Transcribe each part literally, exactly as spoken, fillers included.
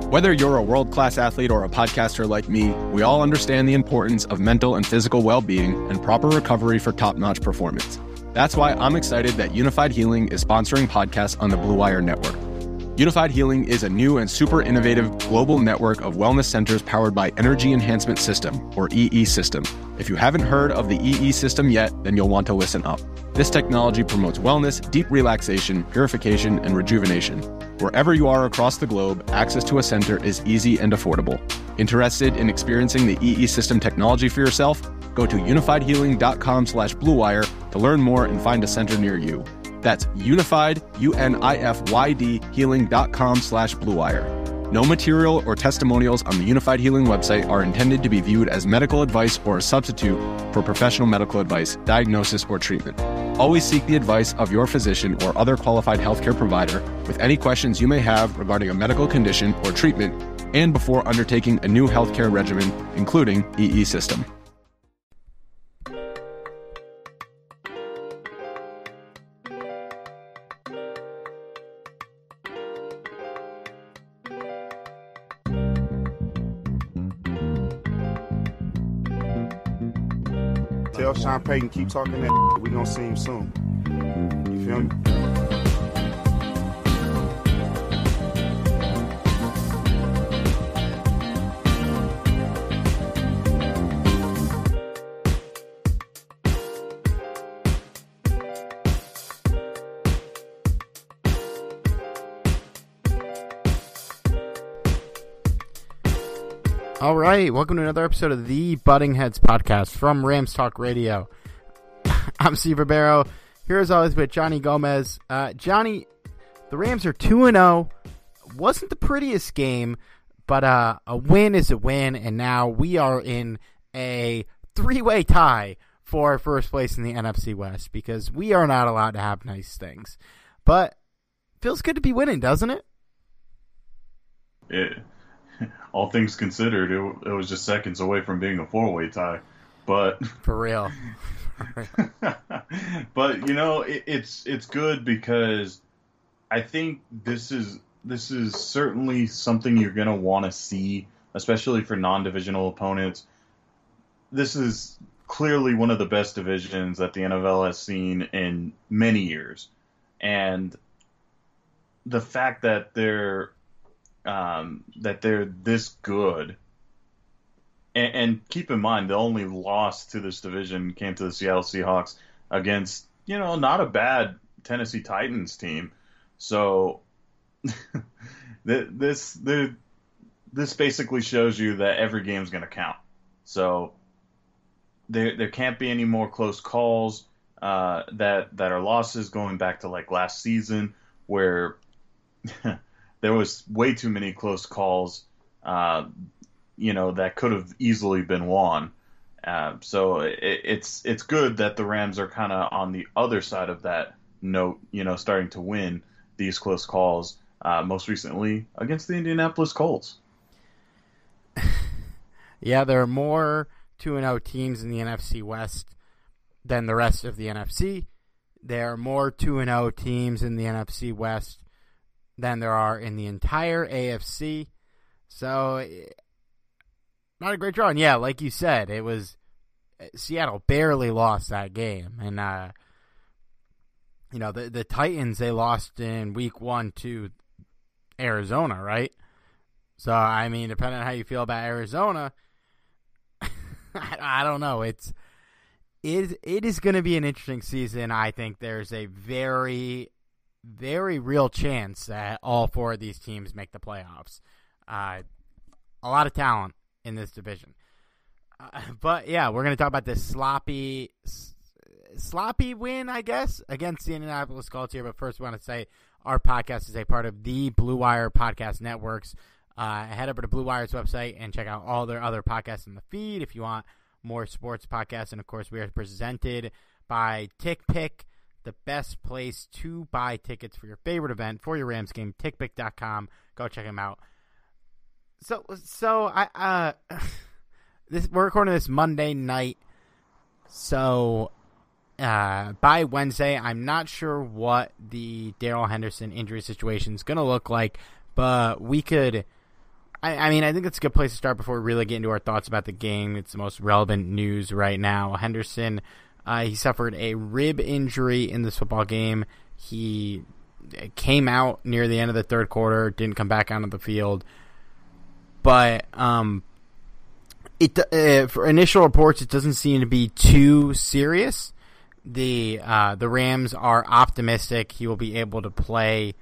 Whether you're a world-class athlete or a podcaster like me, we all understand the importance of mental and physical well-being and proper recovery for top-notch performance. That's why I'm excited that Unified Healing is sponsoring podcasts on the Blue Wire Network. Unified Healing is a new and super innovative global network of wellness centers powered by Energy Enhancement System, or E E System. If you haven't heard of the E E System yet, then you'll want to listen up. This technology promotes wellness, deep relaxation, purification, and rejuvenation. Wherever you are across the globe, access to a center is easy and affordable. Interested in experiencing the E E System technology for yourself? Go to unified healing dot com slash blue wire to learn more and find a center near you. That's unified, U N I F Y D, healing dot com slash blue wire. No material or testimonials on the Unified Healing website are intended to be viewed as medical advice or a substitute for professional medical advice, diagnosis, or treatment. Always seek the advice of your physician or other qualified healthcare provider with any questions you may have regarding a medical condition or treatment and before undertaking a new healthcare regimen, including E E System. Tell Sean Payton, keep talking that we gonna see him soon. You feel me? All right, welcome to another episode of the Butting Heads podcast from Rams Talk Radio. I'm Steve Ribeiro, here as always with Johnny Gomez. Uh, Johnny, the Rams are two and oh. Wasn't the prettiest game, but uh, a win is a win, and now we are in a three-way tie for first place in the N F C West because we are not allowed to have nice things. But feels good to be winning, doesn't it? Yeah. All things considered, it, it was just seconds away from being a four-way tie. But for real. For real. But you know, it, it's it's good because I think this is this is certainly something you're gonna want to see, especially for non-divisional opponents. This is clearly one of the best divisions that the N F L has seen in many years, and the fact that they're Um, that they're this good, and, and keep in mind the only loss to this division came to the Seattle Seahawks against, you know, not a bad Tennessee Titans team. So this the this basically shows you that every game's going to count. So there there can't be any more close calls uh, that that are losses going back to like last season where. There was way too many close calls, uh, you know, that could have easily been won. Uh, so it, it's it's good that the Rams are kind of on the other side of that note, you know, starting to win these close calls, uh, most recently against the Indianapolis Colts. Yeah, there are more two and oh teams in the N F C West than the rest of the N F C. There are more two and oh teams in the N F C West than there are in the entire A F C. So, not a great draw. And yeah, like you said, it was Seattle barely lost that game. And, uh, you know, the, the Titans, they lost in week one to Arizona, right? So, I mean, depending on how you feel about Arizona, I, I don't know. It's it, it is going to be an interesting season. I think there's a very... very real chance that all four of these teams make the playoffs. Uh, a lot of talent in this division. Uh, but, yeah, we're going to talk about this sloppy sloppy win, I guess, against the Indianapolis Colts here. But first, we want to say our podcast is a part of the Blue Wire Podcast Networks. Uh, head over to Blue Wire's website and check out all their other podcasts in the feed if you want more sports podcasts. And, of course, we are presented by TickPick, the best place to buy tickets for your favorite event, for your Rams game, tick pick dot com. Go check them out. So, so I uh, this we're recording this Monday night. So, uh, by Wednesday, I'm not sure what the Darrell Henderson injury situation is going to look like, but we could I, I mean, I think it's a good place to start before we really get into our thoughts about the game. It's the most relevant news right now. Henderson, uh, he suffered a rib injury in this football game. He came out near the end of the third quarter, didn't come back onto the field. But um, it uh, for initial reports, it doesn't seem to be too serious. The uh, the Rams are optimistic he will be able to play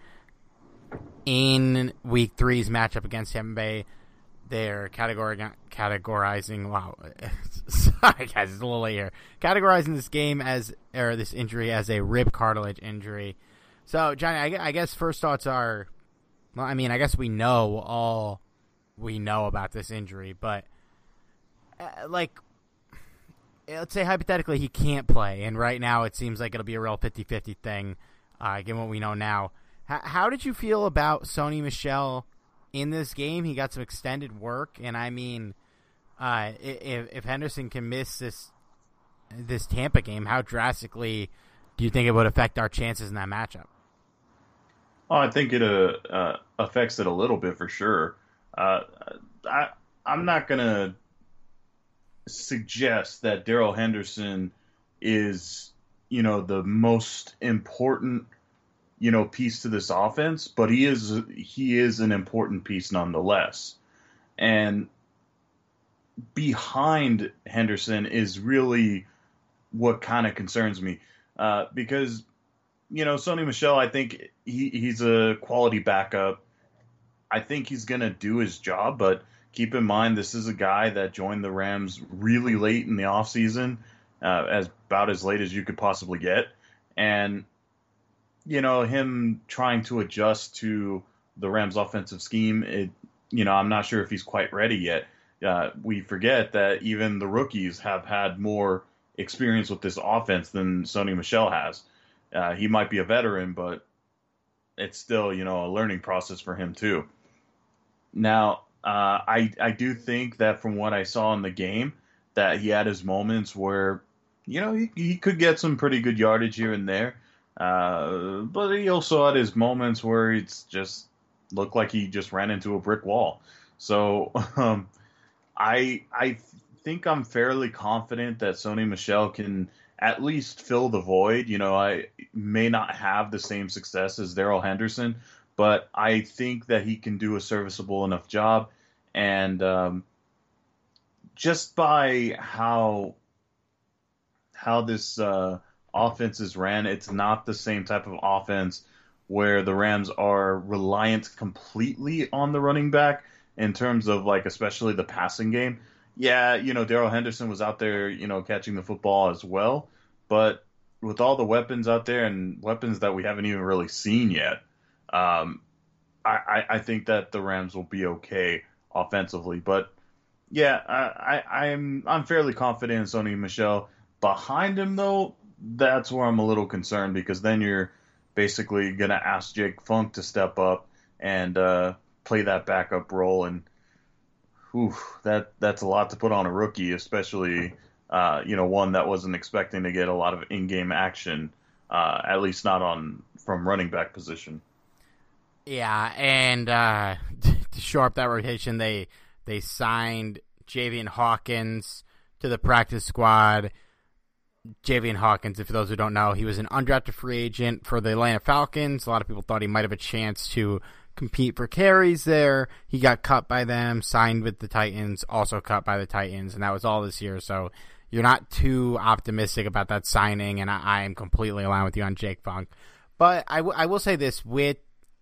in Week Three's matchup against Tampa Bay. They're categori- categorizing. Wow, sorry guys, it's a little late here. Categorizing this game as or this injury as a rib cartilage injury. So, Johnny, I, I guess first thoughts are, well, I mean, I guess we know all we know about this injury, but uh, like. Let's say hypothetically he can't play, and right now it seems like it'll be a real fifty-fifty thing, uh, given what we know now. H- how did you feel about Sony Michel in this game? He got some extended work, and I mean, uh, if, if Henderson can miss this this Tampa game, how drastically do you think it would affect our chances in that matchup? Oh, I think it uh, uh, affects it a little bit for sure. Uh, I I'm not gonna suggest that Darrell Henderson is, you know, the most important, you know, piece to this offense, but he is he is an important piece nonetheless. And behind Henderson is really what kind of concerns me, uh, because, you know, Sony Michel, I think he, he's a quality backup. I think he's gonna do his job, but keep in mind, this is a guy that joined the Rams really late in the offseason, uh, as about as late as you could possibly get. And, you know, him trying to adjust to the Rams' offensive scheme, it, you know, I'm not sure if he's quite ready yet. Uh, we forget that even the rookies have had more experience with this offense than Sony Michel has. Uh, he might be a veteran, but it's still, you know, a learning process for him too. Now, Uh, I I do think that from what I saw in the game, that he had his moments where, you know, he, he could get some pretty good yardage here and there. Uh, but he also had his moments where it's just looked like he just ran into a brick wall. So um, I I think I'm fairly confident that Sony Michel can at least fill the void. You know, I may not have the same success as Darrell Henderson, but I think that he can do a serviceable enough job. And um, just by how how this uh, offense is ran, it's not the same type of offense where the Rams are reliant completely on the running back in terms of, like, especially the passing game. Yeah, you know, Darrell Henderson was out there, you know, catching the football as well. But with all the weapons out there and weapons that we haven't even really seen yet, um, I, I think that the Rams will be okay offensively. But yeah, I, I, I'm I'm fairly confident in Sony Michel. Behind him, though, that's where I'm a little concerned, because then you're basically going to ask Jake Funk to step up and uh, play that backup role. And whew, that that's a lot to put on a rookie, especially uh, you know, one that wasn't expecting to get a lot of in-game action, uh, at least not on from running back position. Yeah, and uh, to shore up that rotation, they they signed Javian Hawkins to the practice squad. Javian Hawkins, for those who don't know, he was an undrafted free agent for the Atlanta Falcons. A lot of people thought he might have a chance to compete for carries there. He got cut by them, signed with the Titans, also cut by the Titans, and that was all this year. So you're not too optimistic about that signing, and I, I am completely aligned with you on Jake Funk. But I, w- I will say this, with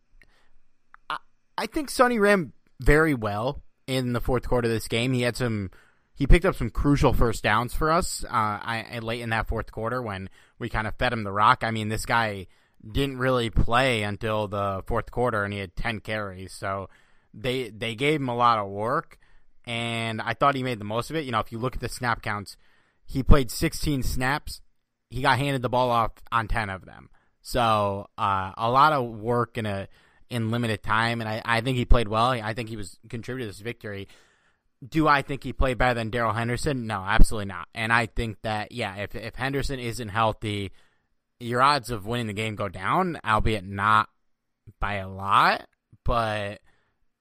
I think Sonny ran very well in the fourth quarter of this game. He had some, he picked up some crucial first downs for us uh, I, late in that fourth quarter when we kind of fed him the rock. I mean, this guy didn't really play until the fourth quarter, and he had ten carries. So they they gave him a lot of work, and I thought he made the most of it. You know, if you look at the snap counts, he played sixteen snaps. He got handed the ball off on ten of them. So uh, a lot of work in a in limited time, and I, I think he played well. I think he was contributed to this victory. Do I think he played better than Darrell Henderson? No, absolutely not. And I think that, yeah, if if Henderson isn't healthy, your odds of winning the game go down, albeit not by a lot. But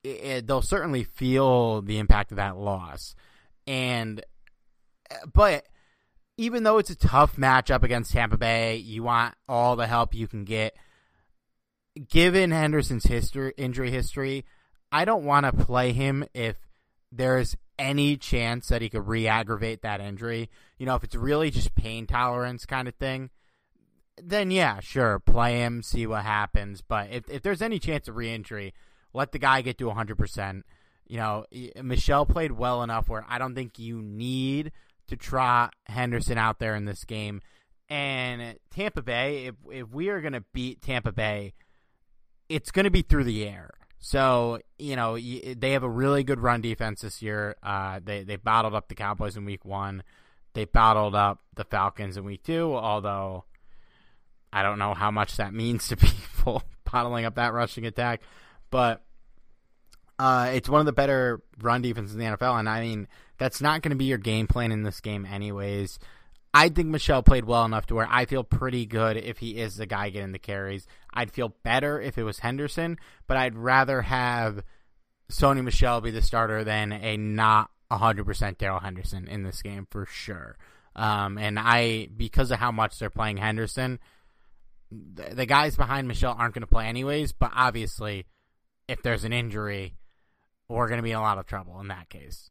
it, they'll certainly feel the impact of that loss. And but even though it's a tough matchup against Tampa Bay, you want all the help you can get. Given Henderson's history, injury history, I don't want to play him if there's any chance that he could re-aggravate that injury. You know, if it's really just pain tolerance kind of thing, then yeah, sure, play him, see what happens. But if if there's any chance of re-injury, let the guy get to one hundred percent. You know, Michel played well enough where I don't think you need to trot Henderson out there in this game. And Tampa Bay, if if we are going to beat Tampa Bay, it's going to be through the air. So, you know, they have a really good run defense this year. Uh, they, they bottled up the Cowboys in week one. They bottled up the Falcons in week two, although I don't know how much that means to people bottling up that rushing attack. But uh, it's one of the better run defenses in the N F L, and I mean, that's not going to be your game plan in this game anyways. I think Michel played well enough to where I feel pretty good if he is the guy getting the carries. I'd feel better if it was Henderson, but I'd rather have Sony Michel be the starter than a not one hundred percent Darrell Henderson in this game for sure. Um, and I, because of how much they're playing Henderson, the, the guys behind Michel aren't going to play anyways, but obviously if there's an injury, we're going to be in a lot of trouble in that case.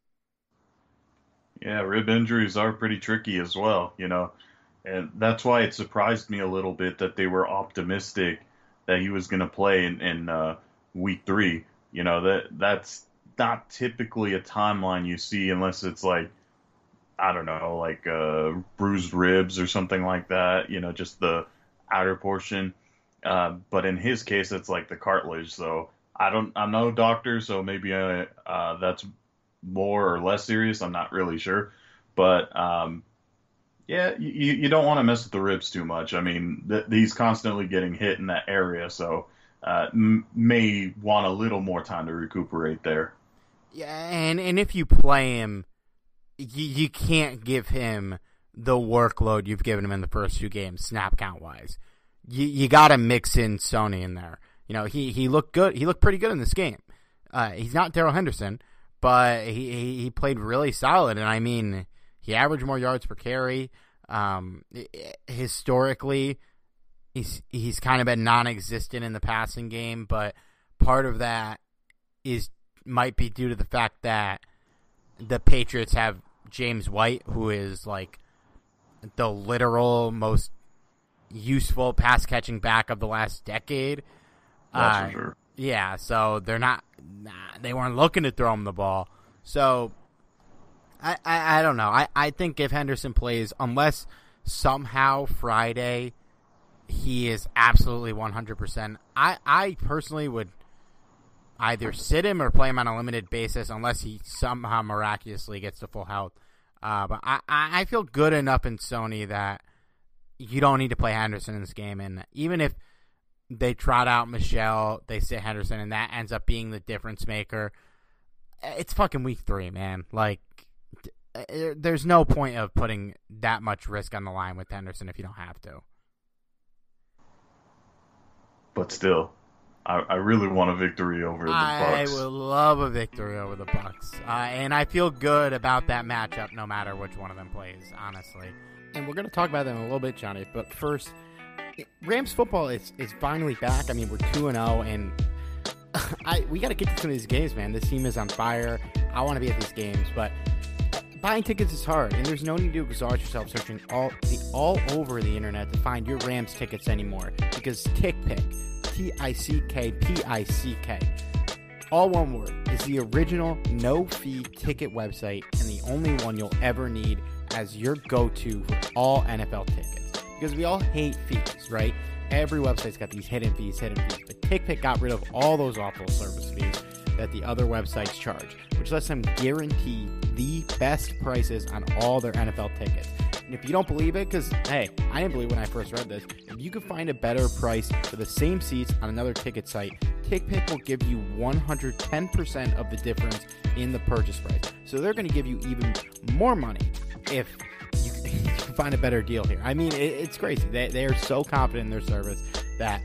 Yeah, rib injuries are pretty tricky as well, you know, and that's why it surprised me a little bit that they were optimistic that he was going to play in, in uh, week three. You know, that that's not typically a timeline you see unless it's like, I don't know, like uh, bruised ribs or something like that, you know, just the outer portion. Uh, but in his case, it's like the cartilage. So I don't, I'm no doctor, so maybe I, uh, that's more or less serious. I'm not really sure, but um, yeah, you, you don't want to mess with the ribs too much. I mean, th- he's constantly getting hit in that area, so uh, m- may want a little more time to recuperate there. Yeah, and, and if you play him, you, you can't give him the workload you've given him in the first two games, snap count wise. You you got to mix in Sony in there. You know, he, he looked good. He looked pretty good in this game. Uh, he's not Darrell Henderson, but he he played really solid, and I mean, he averaged more yards per carry. Um, historically, he's he's kind of been non-existent in the passing game, but part of that is might be due to the fact that the Patriots have James White, who is like the literal most useful pass-catching back of the last decade. That's uh, for sure. Yeah, so they're not nah, they weren't looking to throw him the ball. So I, I, I don't know. I, I think if Henderson plays, unless somehow Friday he is absolutely one hundred percent, I, I personally would either sit him or play him on a limited basis unless he somehow miraculously gets to full health. Uh, but I, I feel good enough in Sony that you don't need to play Henderson in this game. And even if they trot out Michel, they sit Henderson, and that ends up being the difference maker, it's fucking week three, man. Like, there's no point of putting that much risk on the line with Henderson if you don't have to. But still, I, I really want a victory over the Bucs. I would love a victory over the Bucs, uh, and I feel good about that matchup no matter which one of them plays, honestly. And we're going to talk about that in a little bit, Johnny, but first, Rams football is, is finally back. I mean, we're two and oh, and I we got to get to some of these games, man. This team is on fire. I want to be at these games, but buying tickets is hard, and there's no need to exhaust yourself searching all the all over the internet to find your Rams tickets anymore, because TickPick, T I C K P I C K, all one word, is the original no-fee ticket website and the only one you'll ever need as your go-to for all N F L tickets. Because we all hate fees, right? Every website's got these hidden fees, hidden fees. But TickPick got rid of all those awful service fees that the other websites charge, which lets them guarantee the best prices on all their N F L tickets. And if you don't believe it, because, hey, I didn't believe when I first read this, if you could find a better price for the same seats on another ticket site, TickPick will give you one hundred ten percent of the difference in the purchase price. So they're going to give you even more money if you can find a better deal here. I mean, it, it's crazy. They, they are so confident in their service that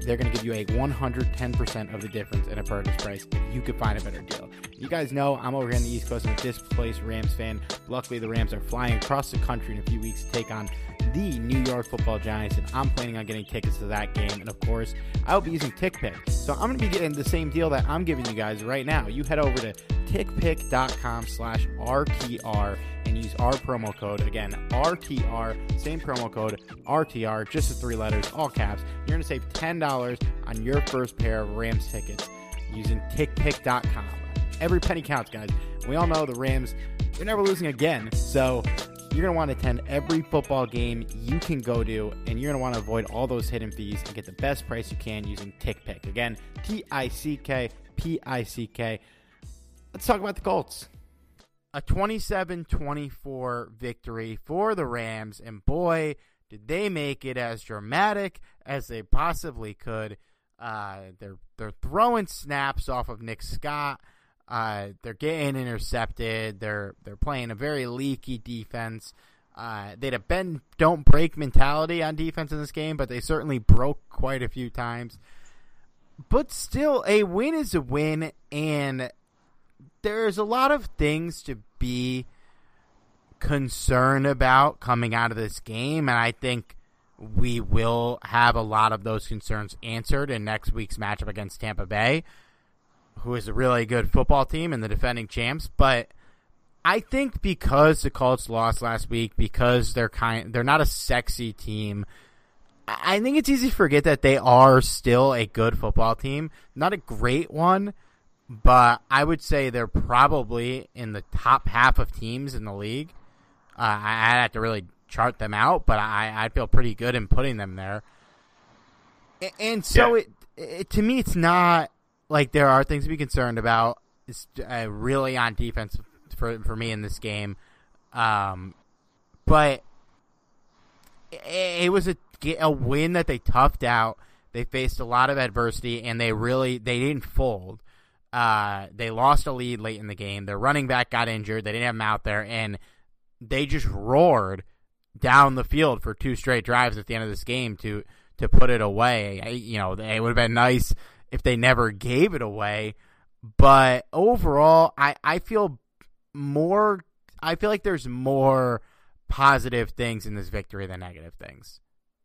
they're going to give you a one hundred ten percent of the difference in a purchase price if you could find a better deal. You guys know I'm over here on the East Coast. I'm a displaced Rams fan. Luckily, the Rams are flying across the country in a few weeks to take on the New York Football Giants, and I'm planning on getting tickets to that game. And of course, I'll be using TickPick. So I'm going to be getting the same deal that I'm giving you guys right now. You head over to tickpick.com slash RTR and use our promo code. Again, R T R, same promo code, R T R, just the three letters, all caps. You're going to save ten dollars on your first pair of Rams tickets using tickpick dot com. Every penny counts, guys. We all know the Rams, they're never losing again. So you're going to want to attend every football game you can go to, and you're going to want to avoid all those hidden fees and get the best price you can using TickPick. Again, T I C K P I C K. Let's talk about the Colts. A twenty-seven twenty-four victory for the Rams, and boy, did they make it as dramatic as they possibly could. Uh, they're they're throwing snaps off of Nick Scott. Uh, they're getting intercepted. They're they're playing a very leaky defense. Uh, they'd have been don't break mentality on defense in this game, but they certainly broke quite a few times. But still, a win is a win, and there's a lot of things to be concerned about coming out of this game, and I think we will have a lot of those concerns answered in next week's matchup against Tampa Bay, who is a really good football team and the defending champs. But I think because the Colts lost last week, because they're kind, they're not a sexy team, I think it's easy to forget that they are still a good football team. Not a great one, but I would say they're probably in the top half of teams in the league. Uh, I, I'd have to really chart them out, but I, I feel pretty good in putting them there. And, and so yeah. it, it to me, it's not like there are things to be concerned about. It's uh, really on defense for for me in this game. Um, but it, it was a, a win that they toughed out. They faced a lot of adversity, and they really they didn't fold. Uh, they lost a lead late in the game. Their running back got injured. They didn't have him out there, and they just roared down the field for two straight drives at the end of this game to to put it away. I, you know, it would have been nice if they never gave it away, but overall, I, I feel more. I feel like there's more positive things in this victory than negative things.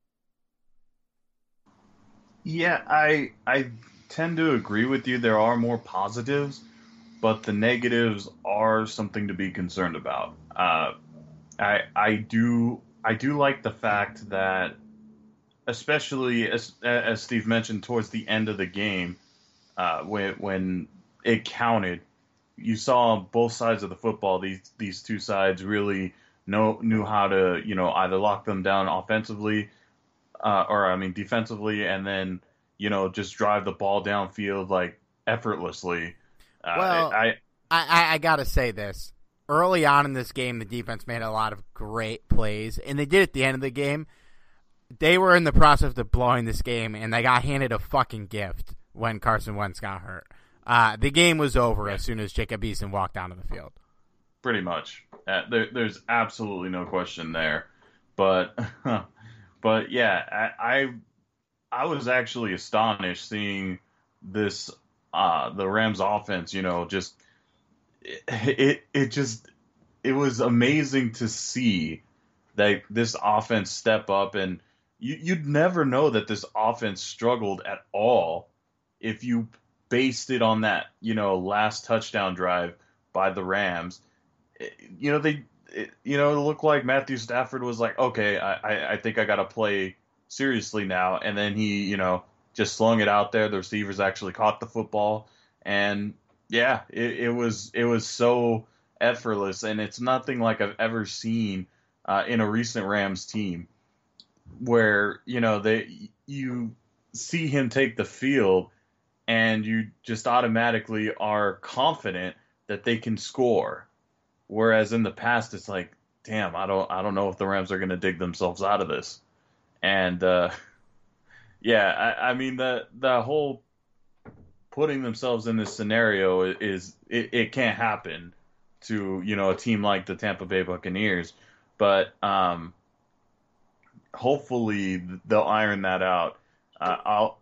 Yeah, I I. tend to agree with you. There are more positives, but the negatives are something to be concerned about. Uh, I I do I do like the fact that, especially as as Steve mentioned, towards the end of the game, uh, when when it counted, you saw both sides of the football. These these two sides really know knew how to you know either lock them down offensively, uh, or I mean defensively, and then you know, just drive the ball downfield like effortlessly. Uh, well, I, I I gotta say this: early on in this game, the defense made a lot of great plays, and they did at the end of the game. They were in the process of blowing this game, and they got handed a fucking gift when Carson Wentz got hurt. Uh, the game was over as soon as Jacob Eason walked onto the field. Pretty much, uh, there, there's absolutely no question there. But, but yeah, I. I I was actually astonished seeing this, uh, the Rams offense, you know, just, it, it, it just, it was amazing to see that this offense step up, and you, you'd never know that this offense struggled at all if you based it on that, you know, last touchdown drive by the Rams. It, you know, they, it, you know, it looked like Matthew Stafford was like, okay, I, I, I think I got to play seriously now, and then he, you know, just slung it out there. The receivers actually caught the football, and yeah, it, it was it was so effortless, and it's nothing like I've ever seen uh, in a recent Rams team, where you know they you see him take the field, and you just automatically are confident that they can score, whereas in the past it's like, damn, I don't I don't know if the Rams are going to dig themselves out of this. And, uh, yeah, I, I mean, the the whole putting themselves in this scenario is, it, it can't happen to, you know, a team like the Tampa Bay Buccaneers. But um, hopefully they'll iron that out. Uh, I'll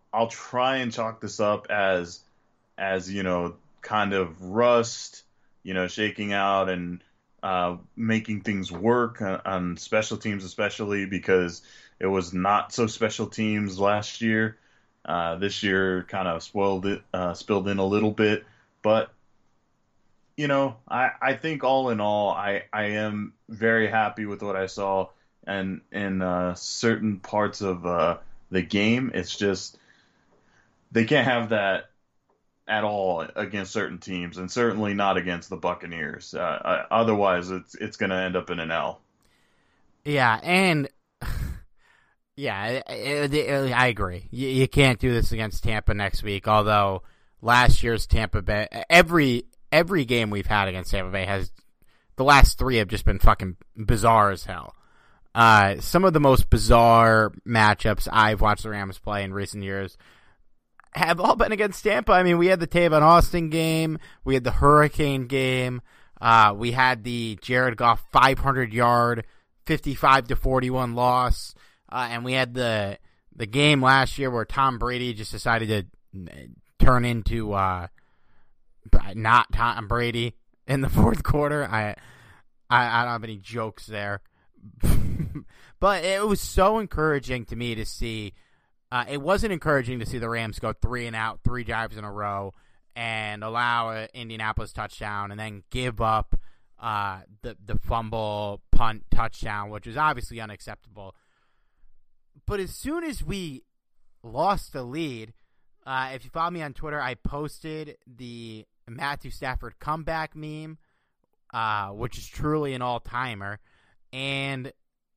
I'll try and chalk this up as as you know, kind of rust, you know, shaking out and uh, making things work on, on special teams, especially because it was not so special teams last year. Uh, this year kind of spoiled it, uh, spilled in a little bit, but you know, I, I think all in all, I, I am very happy with what I saw, and in uh, certain parts of uh, the game, it's just they can't have that at all against certain teams, and certainly not against the Buccaneers. Uh, I, otherwise, it's it's going to end up in an L. Yeah, and yeah, it, it, I agree. You, you can't do this against Tampa next week. Although last year's Tampa Bay, every every game we've had against Tampa Bay has the last three have just been fucking bizarre as hell. Uh, some of the most bizarre matchups I've watched the Rams play in recent years have all been against Tampa. I mean, we had the Tavon Austin game, we had the Hurricane game, uh, we had the Jared Goff five hundred yard, fifty-five to forty-one loss, uh, and we had the the game last year where Tom Brady just decided to turn into uh, not Tom Brady in the fourth quarter. I, I I don't have any jokes there, but it was so encouraging to me to see. Uh, it wasn't encouraging to see the Rams go three and out, three drives in a row, and allow an Indianapolis touchdown, and then give up uh, the the fumble, punt, touchdown, which is obviously unacceptable. But as soon as we lost the lead, uh, if you follow me on Twitter, I posted the Matthew Stafford comeback meme, uh, which is truly an all-timer, and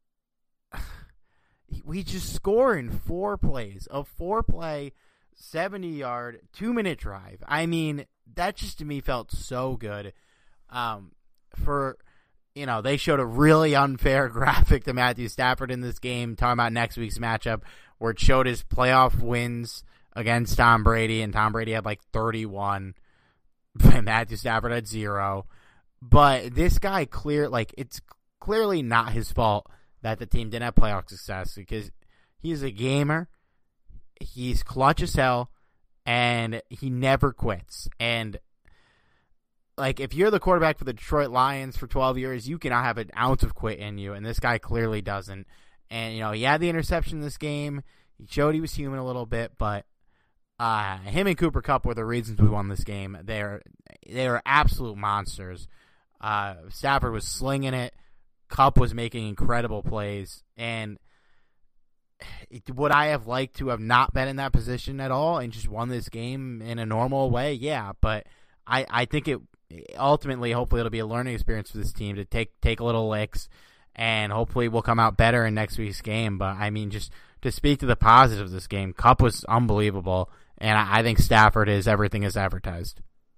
we just score in four plays, a four-play, seventy-yard, two-minute drive. I mean, that just to me felt so good. Um, for, you know, they showed a really unfair graphic to Matthew Stafford in this game, talking about next week's matchup, where it showed his playoff wins against Tom Brady, and Tom Brady had like thirty-one, and Matthew Stafford had zero. But this guy, clear, like, it's clearly not his fault that the team didn't have playoff success, because he's a gamer, he's clutch as hell, and he never quits. And, like, if you're the quarterback for the Detroit Lions for twelve years, you cannot have an ounce of quit in you, and this guy clearly doesn't. And, you know, he had the interception in this game, he showed he was human a little bit, but uh, him and Cooper Kupp were the reasons we won this game. They're, they are absolute monsters. Uh, Stafford was slinging it, Kupp was making incredible plays, and would I have liked to have not been in that position at all and just won this game in a normal way? Yeah, but I, I think it ultimately, hopefully, it'll be a learning experience for this team to take take a little licks, and hopefully we'll come out better in next week's game. But, I mean, just to speak to the positives of this game, Kupp was unbelievable, and I, I think Stafford is everything as advertised.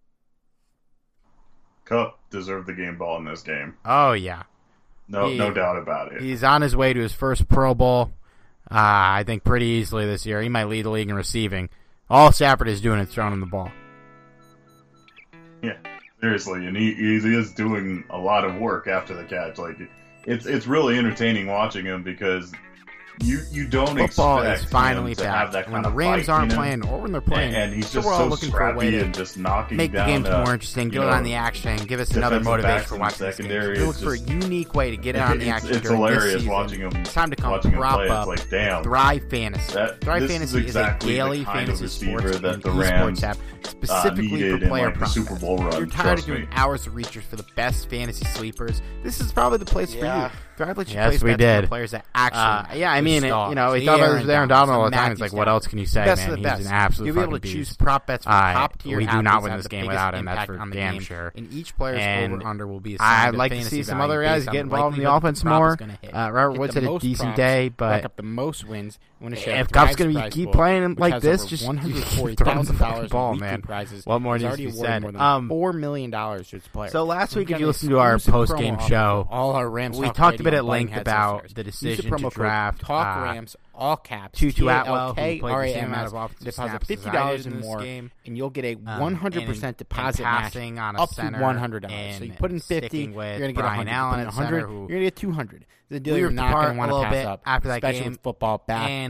Kupp deserved the game ball in this game. Oh, yeah. No, he, no doubt about it. He's on his way to his first Pro Bowl, uh, I think pretty easily this year. He might lead the league in receiving. All Stafford is doing is throwing him the ball. Yeah, seriously, and he, he is doing a lot of work after the catch. Like, it's it's really entertaining watching him, because you you don't Football expect is finally him to back. have that kind when the of Rams bite, aren't you know? playing, or when they're playing, and, and he's so just we're all so looking for a way scrappy to and just knocking make the down games uh, more interesting, get you it know, on the action, give us another defensive motivation backs for in watching this game. secondary. We look It's for a just- unique way to get it on the It's, action it's during this hilarious season. watching him. It's time to come watching him prop play. up It's like, damn. Thrive Fantasy. That- Thrive this Fantasy is is, exactly a daily the kind of fantasy receiver sports that and the esports Rams, app uh, specifically needed for in, player like, the props. Super Bowl run, If you're tired trust of doing me. hours of research for the best fantasy sleepers, this is probably the place Yeah. for you. Thrive lets you Yes, place we bets did. on the players that actually Uh, matter. yeah, I The mean, it- stars, you know, he the talked about Aaron this with Aaron Donalds, Donald all the the time. Matthew It's like, what Stafford. else can you say, Best man? of the He's best. an absolute You'll be able fucking to choose beast. prop bets from Uh, top tier we do athletes not that win have this the game biggest without him, that's impact for on the damn game, sure. And each player's And over under will be I'd assigned a like to fantasy see some value other guys based on get the involved in the likelihood offense the prop more. is gonna hit. Uh, Robert Get Woods the had a most decent props, day, rack but up the most wins. Win a share if of Kupp's Thrive's going to prize keep pool, playing which like has this, over just one hundred forty throw him thousand the fucking dollars ball, in weekly man. prizes. What more He's needs already to be awarded said? more than Um, four million dollars to its players. So last week, We've if you got listen to our exclusive post-game promo offer show, for all our Rams we Talk talked a bit Radio at length Buttonheads about listeners. the Use decision promo to code draft Talk uh, Rams, all caps, Tutu T A L Atwell, who K played R the A same M amount S. of offensive Deposit snaps fifty as I dollars did in and this more, game. and you'll get a Um, one hundred percent and- deposit and match passing on a up center, to one hundred dollars. and So you put in fifty, sticking you're with going to get Brian one hundred. Allen You put in at one hundred, center, who- you're going to get two hundred. The deal we you're ripped not apart going to want a to little pass bit up after that especially game. with football back. And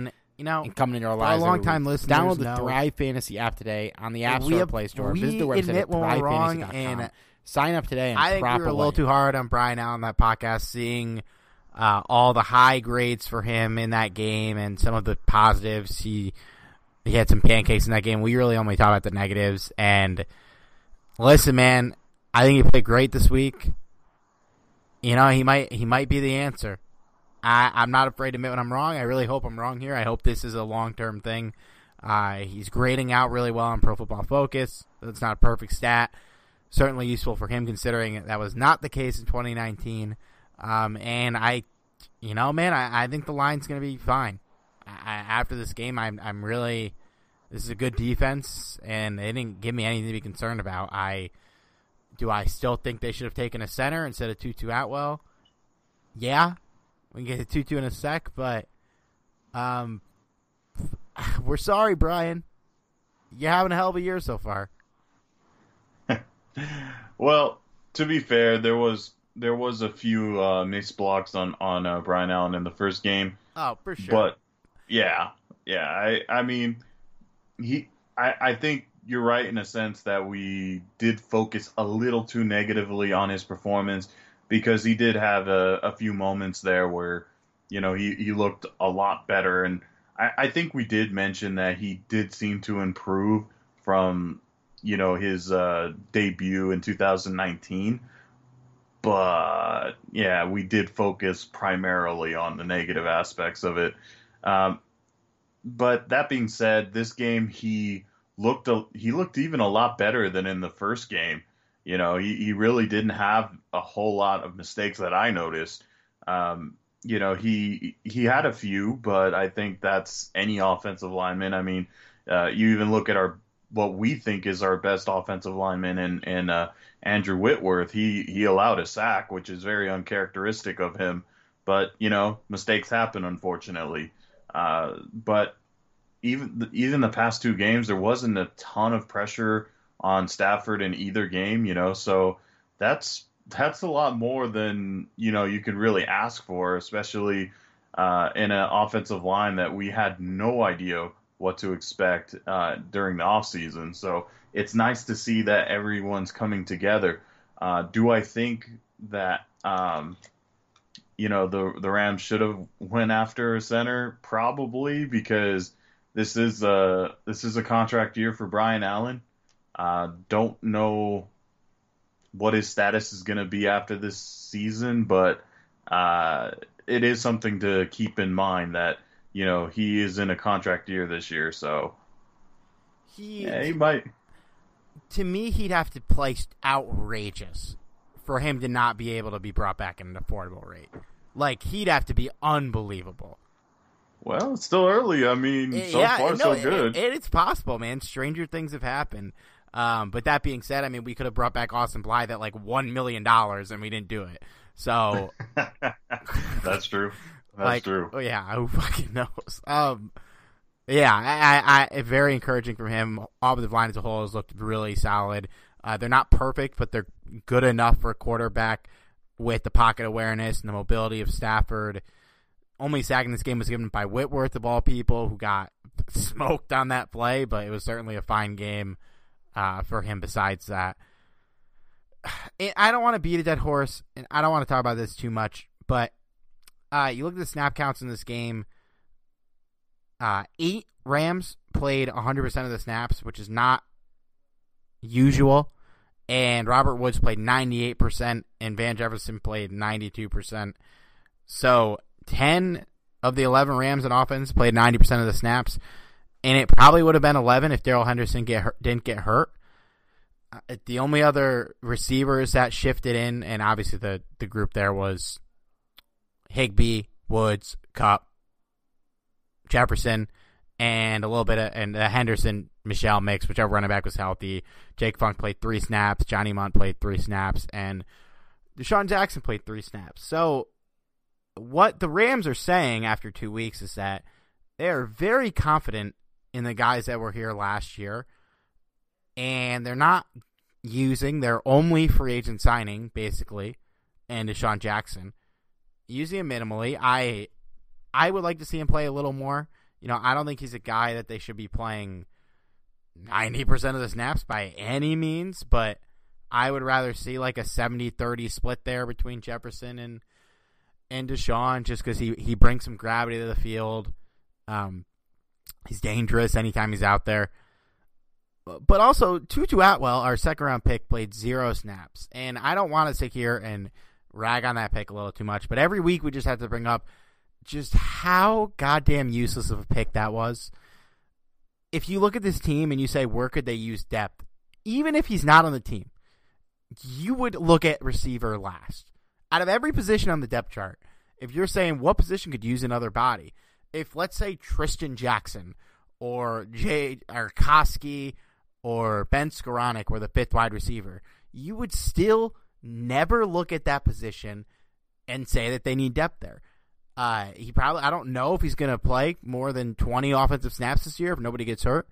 You know, and coming into our for lives. a long time listeners, download the know, Thrive Fantasy app today on the App we Store have, Play Store. We Visit the website admit at when thrive we're fantasy wrong, dot com. and Sign up today and I think prop we were a away. little too hard on Brian Allen that podcast, seeing uh, all the high grades for him in that game and some of the positives. He he had some pancakes in that game. We really only talked about the negatives. And listen, man, I think he played great this week. You know, he might he might be the answer. I, I'm not afraid to admit when I'm wrong. I really hope I'm wrong here. I hope this is a long-term thing. Uh, he's grading out really well on Pro Football Focus. That's not a perfect stat. Certainly useful for him considering that was not the case in twenty nineteen. Um, and I, you know, man, I, I think the line's going to be fine. I, after this game, I'm I'm really – this is a good defense, and they didn't give me anything to be concerned about. I Do I still think they should have taken a center instead of Tutu Atwell? Yeah. We can get to Tutu in a sec, but um, we're sorry, Brian. You're having a hell of a year so far. Well, to be fair, there was there was a few uh, missed blocks on on uh, Brian Allen in the first game. Oh, for sure. But yeah, yeah. I I mean, he. I I think you're right in a sense that we did focus a little too negatively on his performance because he did have a, a few moments there where, you know, he, he looked a lot better. And I, I think we did mention that he did seem to improve from, you know, his uh, debut in two thousand nineteen. But, yeah, we did focus primarily on the negative aspects of it. Um, but that being said, this game he looked a, he looked even a lot better than in the first game. You know, he, he really didn't have a whole lot of mistakes that I noticed. Um, you know, he he had a few, but I think that's any offensive lineman. I mean, uh, you even look at our what we think is our best offensive lineman in, in uh, Andrew Whitworth. He he allowed a sack, which is very uncharacteristic of him. But, you know, mistakes happen, unfortunately. Uh, but even even the past two games, there wasn't a ton of pressure on Stafford in either game, you know, so that's that's a lot more than, you know, you could really ask for, especially uh, in an offensive line that we had no idea what to expect uh, during the offseason. So it's nice to see that everyone's coming together. Uh, do I think that, um, you know, the the Rams should have went after a center? Probably, because this is a, this is a contract year for Brian Allen. Uh, don't know what his status is going to be after this season, but uh, it is something to keep in mind that, you know, he is in a contract year this year, so he, yeah, he might. To me, he'd have to play outrageous for him to not be able to be brought back at an affordable rate. Like, he'd have to be unbelievable. Well, it's still early. I mean, so yeah, far no, so good. It, it, it's possible, man. Stranger things have happened. Um, but that being said, I mean, we could have brought back Austin Blythe at like one million dollars, and we didn't do it. So that's true. That's like, true. Oh yeah, who fucking knows? Um, yeah, I, I, I, very encouraging from him. Offensive line as a whole has looked really solid. Uh, they're not perfect, but they're good enough for a quarterback with the pocket awareness and the mobility of Stafford. Only sack in this game was given by Whitworth, of all people, who got smoked on that play, but it was certainly a fine game uh, for him besides that. I don't want to beat a dead horse, and I don't want to talk about this too much, but uh, you look at the snap counts in this game, uh, eight Rams played one hundred percent of the snaps, which is not usual, and Robert Woods played ninety-eight percent, and Van Jefferson played ninety-two percent. So ten of the eleven Rams in offense played ninety percent of the snaps, and it probably would have been eleven if Darrell Henderson get hurt, didn't get hurt. Uh, the only other receivers that shifted in, and obviously the, the group there was Higbee, Woods, Kupp, Jefferson, and a little bit of and the Henderson Michelle mix, whichever running back was healthy. Jake Funk played three snaps, Johnny Munt played three snaps, and Deshaun Jackson played three snaps. So what the Rams are saying after two weeks is that they are very confident in the guys that were here last year, and they're not using their only free agent signing, basically, and Deshaun Jackson, using him minimally. I I would like to see him play a little more. You know, I don't think he's a guy that they should be playing ninety percent of the snaps by any means, but I would rather see like a seventy thirty split there between Jefferson and and Deshaun, just because he, he brings some gravity to the field. Um, he's dangerous anytime he's out there. But also, Tutu Atwell, our second-round pick, played zero snaps. And I don't want to sit here and rag on that pick a little too much, but every week we just have to bring up just how goddamn useless of a pick that was. If you look at this team and you say, where could they use depth? Even if he's not on the team, you would look at receiver last. Out of every position on the depth chart, if you're saying what position could use another body, if let's say Tristan Jackson or Jay or Koski or Ben Skoranek were the fifth wide receiver, you would still never look at that position and say that they need depth there. Uh, he probably, I don't know if he's going to play more than twenty offensive snaps this year if nobody gets hurt.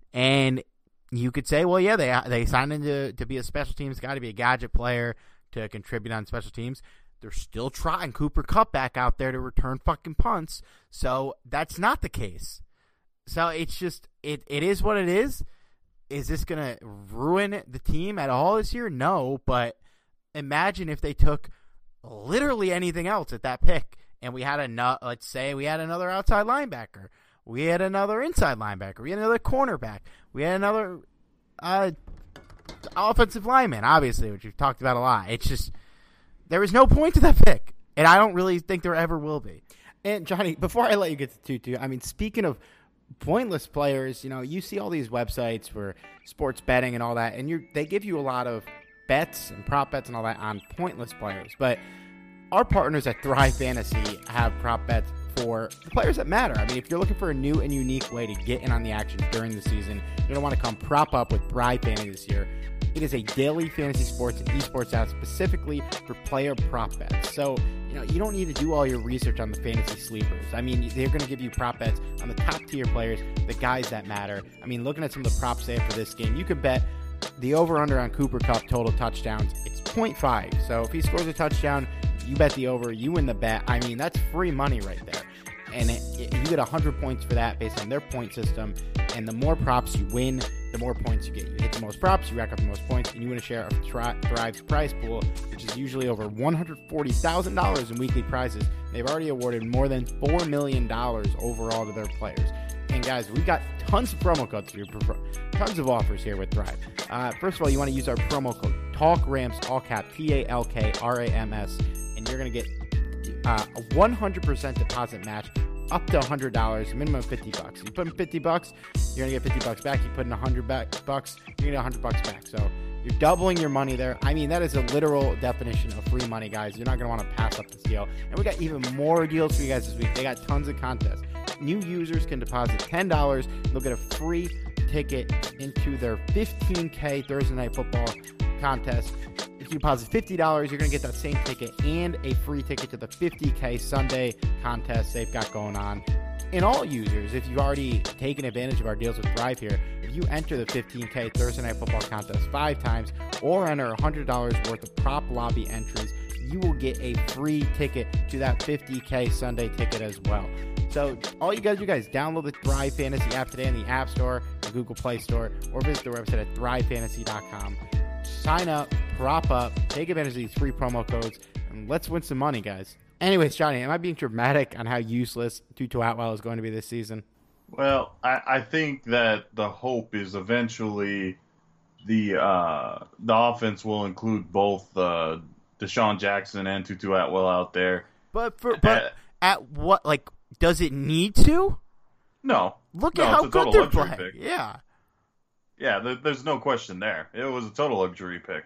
And you could say, well, yeah, they they signed him to, to be a special teams guy, to be a gadget player, to contribute on special teams. They're still trotting Cooper Kupp back out there to return fucking punts. So that's not the case. So it's just, it, it is what it is. Is this going to ruin the team at all this year? No, but imagine if they took literally anything else at that pick and we had a, let's say we had another outside linebacker. We had another inside linebacker. We had another cornerback. We had another uh, offensive lineman, obviously, which we've talked about a lot. It's just, there was no point to that pick, and I don't really think there ever will be. And, Johnny, before I let you get to Tutu, I mean, speaking of pointless players, you know, you see all these websites for sports betting and all that, and you they give you a lot of bets and prop bets and all that on pointless players. But our partners at Thrive Fantasy have prop bets for the players that matter. I mean, if you're looking for a new and unique way to get in on the action during the season, you're going to want to come prop up with Thrive Fantasy this year. It is a daily fantasy sports and esports app specifically for player prop bets. So, you know, you don't need to do all your research on the fantasy sleepers. I mean, they're going to give you prop bets on the top tier players, the guys that matter. I mean, looking at some of the props they have for this game, you could bet the over-under on Cooper Kupp total touchdowns. It's point five. So if he scores a touchdown, you bet the over, you win the bet. I mean, that's free money right there. And it, it, you get one hundred points for that based on their point system. And the more props you win, the more points you get. You hit the most props, you rack up the most points, and you win a share of Thrive's prize pool, which is usually over one hundred forty thousand dollars in weekly prizes. They've already awarded more than four million dollars overall to their players. And guys, we've got tons of promo codes here, tons of offers here with Thrive. Uh, first of all, you want to use our promo code TALKRAMS, all cap, T A L K R A M S, and you're going to get uh, a one hundred percent deposit match up to one hundred dollars, minimum fifty bucks. You put in fifty bucks, you're going to get fifty bucks back. You put in one hundred bucks, you're going to get one hundred bucks back. So you're doubling your money there. I mean, that is a literal definition of free money, guys. You're not going to want to pass up this deal. And we got even more deals for you guys this week. They got tons of contests. New users can deposit ten dollars. They'll get a free ticket into their fifteen K Thursday Night Football contest. If you deposit fifty dollars, you're going to get that same ticket and a free ticket to the fifty K Sunday contest they've got going on. And all users, if you've already taken advantage of our deals with Thrive here, if you enter the fifteen K Thursday Night Football contest five times or enter one hundred dollars worth of prop lobby entries, you will get a free ticket to that fifty K Sunday ticket as well. So all you guys do, guys, download the Thrive Fantasy app today in the App Store, the Google Play Store, or visit their website at thrive fantasy dot com. Sign up, prop up, take advantage of these free promo codes, and let's win some money, guys. Anyways, Johnny, am I being dramatic on how useless Tutu Atwell is going to be this season? Well, I, I think that the hope is eventually the uh, the offense will include both uh, Deshaun Jackson and Tutu Atwell out there. But for but Uh, at what, like, does it need to? No. Look No, at it's how a good total they're luxury playing. pick. Yeah. Yeah, there, there's no question there. It was a total luxury pick.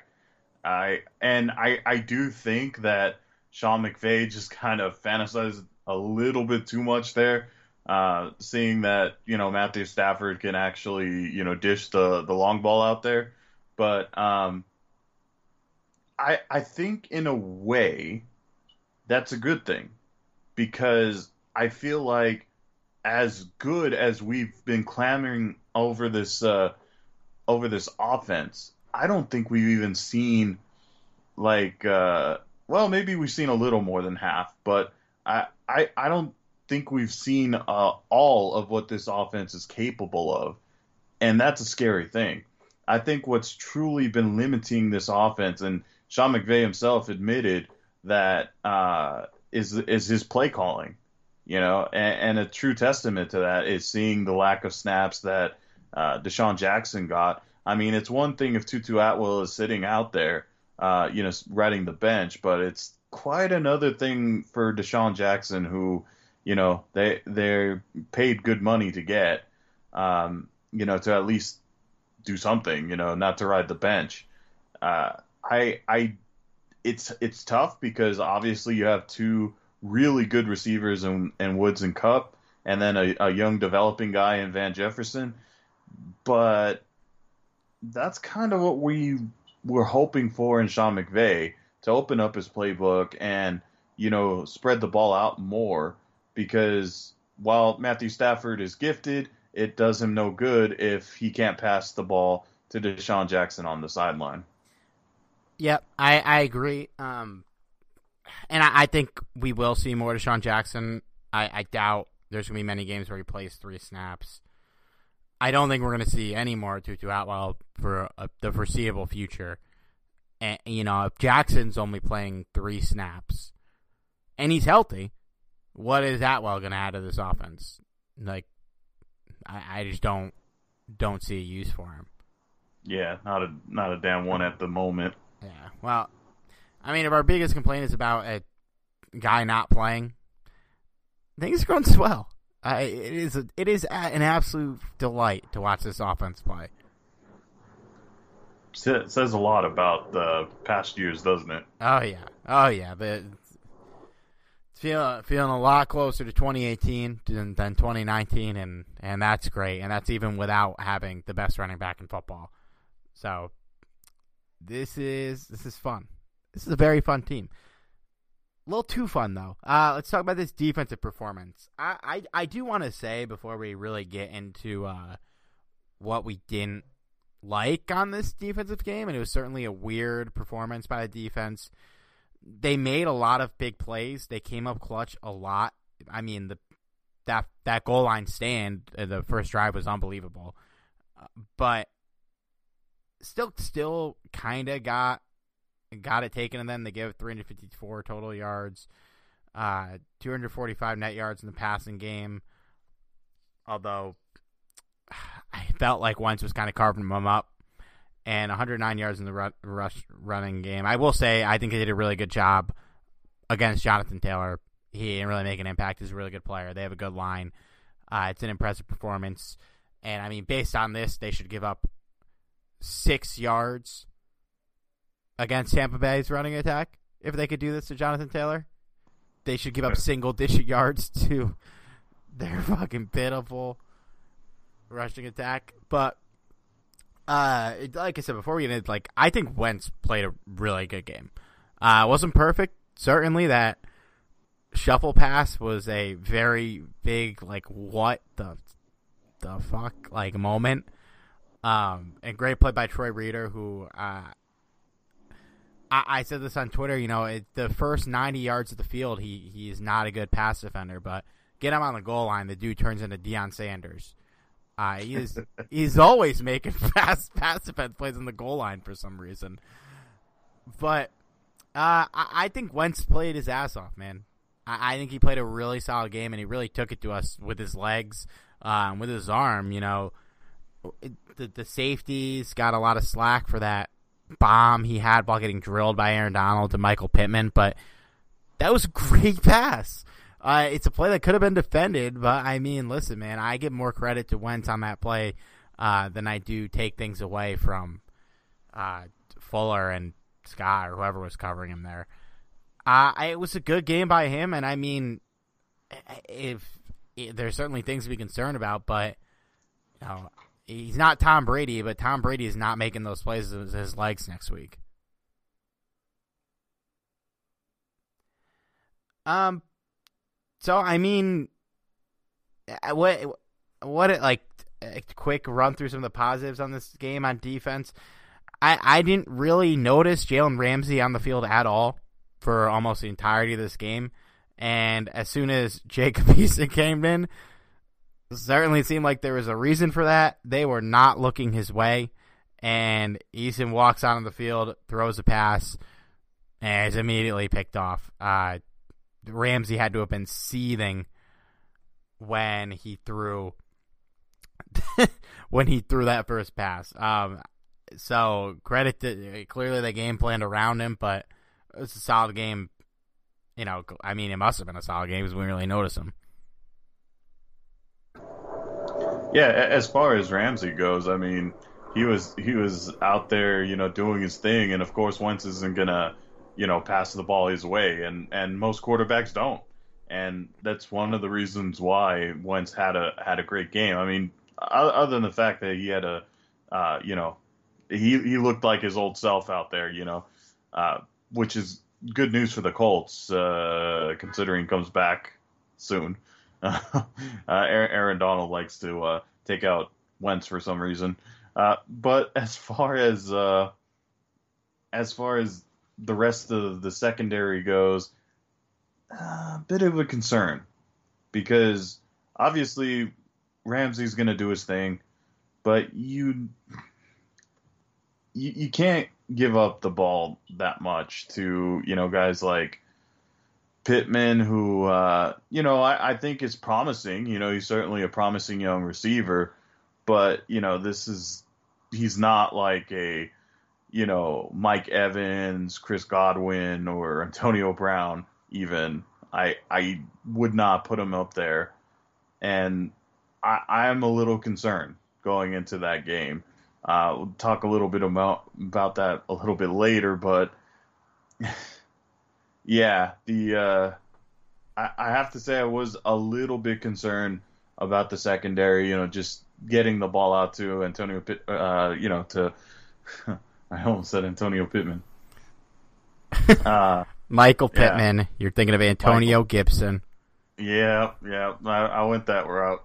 I and I, I do think that Sean McVay just kind of fantasized a little bit too much there, uh, seeing that, you know, Matthew Stafford can actually, you know, dish the, the long ball out there. But um, I I think in a way that's a good thing, because I feel like as good as we've been clamoring over this uh, over this offense, I don't think we've even seen like uh, well, maybe we've seen a little more than half, but I, I I don't think we've seen uh, all of what this offense is capable of, and that's a scary thing. I think what's truly been limiting this offense, and Sean McVay himself admitted that uh, is is his play calling, you know, and, and a true testament to that is seeing the lack of snaps that uh, Deshaun Jackson got. I mean, it's one thing if Tutu Atwell is sitting out there, uh, you know, riding the bench, but it's quite another thing for Deshaun Jackson, who, you know, they they're paid good money to get, um, you know, to at least do something, you know, not to ride the bench. Uh, I I it's it's tough because obviously you have two really good receivers in, in Woods and Kupp, and then a, a young developing guy in Van Jefferson, but that's kind of what we were hoping for in Sean McVay, to open up his playbook and, you know, spread the ball out more, because while Matthew Stafford is gifted, it does him no good if he can't pass the ball to Deshaun Jackson on the sideline. Yep, I, I agree. Um, and I, I think we will see more Deshaun Jackson. I, I doubt there's going to be many games where he plays three snaps. I don't think we're going to see any more Tutu Atwell for uh, the foreseeable future. And, you know, if Jackson's only playing three snaps and he's healthy, what is Atwell going to add to this offense? Like, I, I just don't don't see a use for him. Yeah, not a not a damn one at the moment. Yeah, well, I mean, if our biggest complaint is about a guy not playing, things are going swell. I, it is a, it is an absolute delight to watch this offense play. It says a lot about the past years, doesn't it? Oh yeah, oh yeah. The, feeling feeling a lot closer to twenty eighteen than, than twenty nineteen, and, and that's great. And that's even without having the best running back in football. So this is this is fun. This is a very fun team. A little too fun, though. Uh, let's talk about this defensive performance. I, I, I do want to say, before we really get into uh, what we didn't like on this defensive game, and it was certainly a weird performance by the defense, they made a lot of big plays. They came up clutch a lot. I mean, the that that goal line stand, uh, the first drive was unbelievable. Uh, but still, still kind of got got it taken, and then they gave three hundred fifty-four total yards, uh, two hundred forty-five net yards in the passing game. Although I felt like Wentz was kind of carving them up, and one hundred nine yards in the ru- rush running game. I will say I think they did a really good job against Jonathan Taylor. He didn't really make an impact. He's a really good player. They have a good line. Uh, it's an impressive performance, and I mean, based on this, they should give up six yards against Tampa Bay's running attack. If they could do this to Jonathan Taylor, they should give up single-digit yards to their fucking pitiful rushing attack. But uh, like I said before, we get like I think Wentz played a really good game. Uh, it wasn't perfect. Certainly, that shuffle pass was a very big like what the the fuck like moment. Um, and great play by Troy Reeder, who. Uh, I said this on Twitter, you know, it, the first ninety yards of the field, he he is not a good pass defender, but get him on the goal line, the dude turns into Deion Sanders. Uh, he is he's always making fast pass defense plays on the goal line for some reason. But uh, I, I think Wentz played his ass off, man. I, I think he played a really solid game, and he really took it to us with his legs, um, with his arm. You know, it, the the safeties got a lot of slack for that bomb he had while getting drilled by Aaron Donald to Michael Pittman, but that was a great pass. Uh, it's a play that could have been defended, but I mean, listen, man, I give more credit to Wentz on that play uh, than I do take things away from uh, Fuller and Scott or whoever was covering him there. Uh, it was a good game by him, and I mean, if, if there's certainly things to be concerned about, but you know, he's not Tom Brady, but Tom Brady is not making those plays with his legs next week. Um, so I mean, what what like a quick run through some of the positives on this game on defense. I I didn't really notice Jalen Ramsey on the field at all for almost the entirety of this game, And as soon as Jacob Eason came in, certainly seemed like there was a reason for that. They were not looking his way. And Eason walks onto the field, throws a pass, and is immediately picked off. Uh, Ramsey had to have been seething when he threw when he threw that first pass. Um, so credit to clearly they game planned around him, but it was a solid game. You know, I mean, it must have been a solid game because we didn't really notice him. Yeah, as far as Ramsey goes, I mean, he was he was out there, you know, doing his thing, and of course, Wentz isn't gonna, you know, pass the ball his way, and, and most quarterbacks don't, and that's one of the reasons why Wentz had a had a great game. I mean, other than the fact that he had a, uh, you know, he he looked like his old self out there, you know, uh, which is good news for the Colts, uh, considering he comes back soon. uh, Aaron Donald likes to uh, take out Wentz for some reason. Uh, but as far as uh, as far as the rest of the secondary goes, a uh, bit of a concern because obviously Ramsey's going to do his thing, but you, you you can't give up the ball that much to, you know, guys like Pittman, who, uh, you know, I, I think is promising. You know, he's certainly a promising young receiver, but, you know, this is, he's not like a, you know, Mike Evans, Chris Godwin, or Antonio Brown even. I I would not put him up there. And I, I'm a little concerned going into that game. Uh, we'll talk a little bit about, about that a little bit later, but yeah, the uh, I, I have to say I was a little bit concerned about the secondary, you know, just getting the ball out to Antonio Pitt, uh, you know, to I almost said Antonio Pittman. Uh, Michael Pittman. Yeah. You're thinking of Antonio Michael. Gibson. Yeah, yeah, I, I went that route.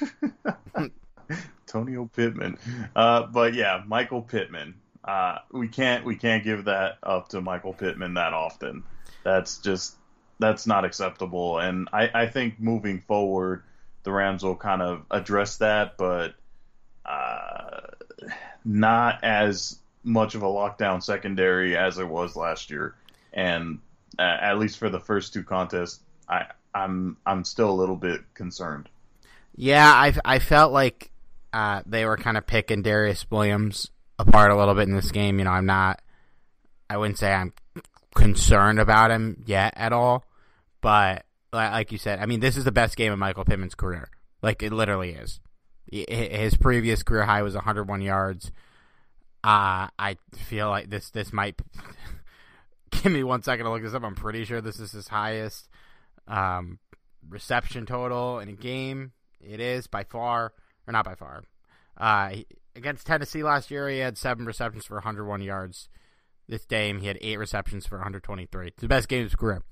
Antonio Pittman, uh, but yeah, Michael Pittman. Uh, we can't we can't give that up to Michael Pittman that often. That's just that's not acceptable. And I, I think moving forward, the Rams will kind of address that, but uh, not as much of a lockdown secondary as it was last year. And uh, at least for the first two contests, I I'm I'm still a little bit concerned. Yeah, I I felt like uh, they were kind of picking Darius Williams apart a little bit in this game. You know, I'm not, I wouldn't say I'm concerned about him yet at all, but like you said, I mean, this is the best game of Michael Pittman's career. Like, it literally is. His previous career high was one hundred one yards. Uh, I feel like this, this might, give me one second to look this up. I'm pretty sure this is his highest um, reception total in a game. It is by far, or not by far. Uh, he, against Tennessee last year, he had seven receptions for one hundred one yards. This game, he had eight receptions for one hundred twenty-three. It's the best game of his career.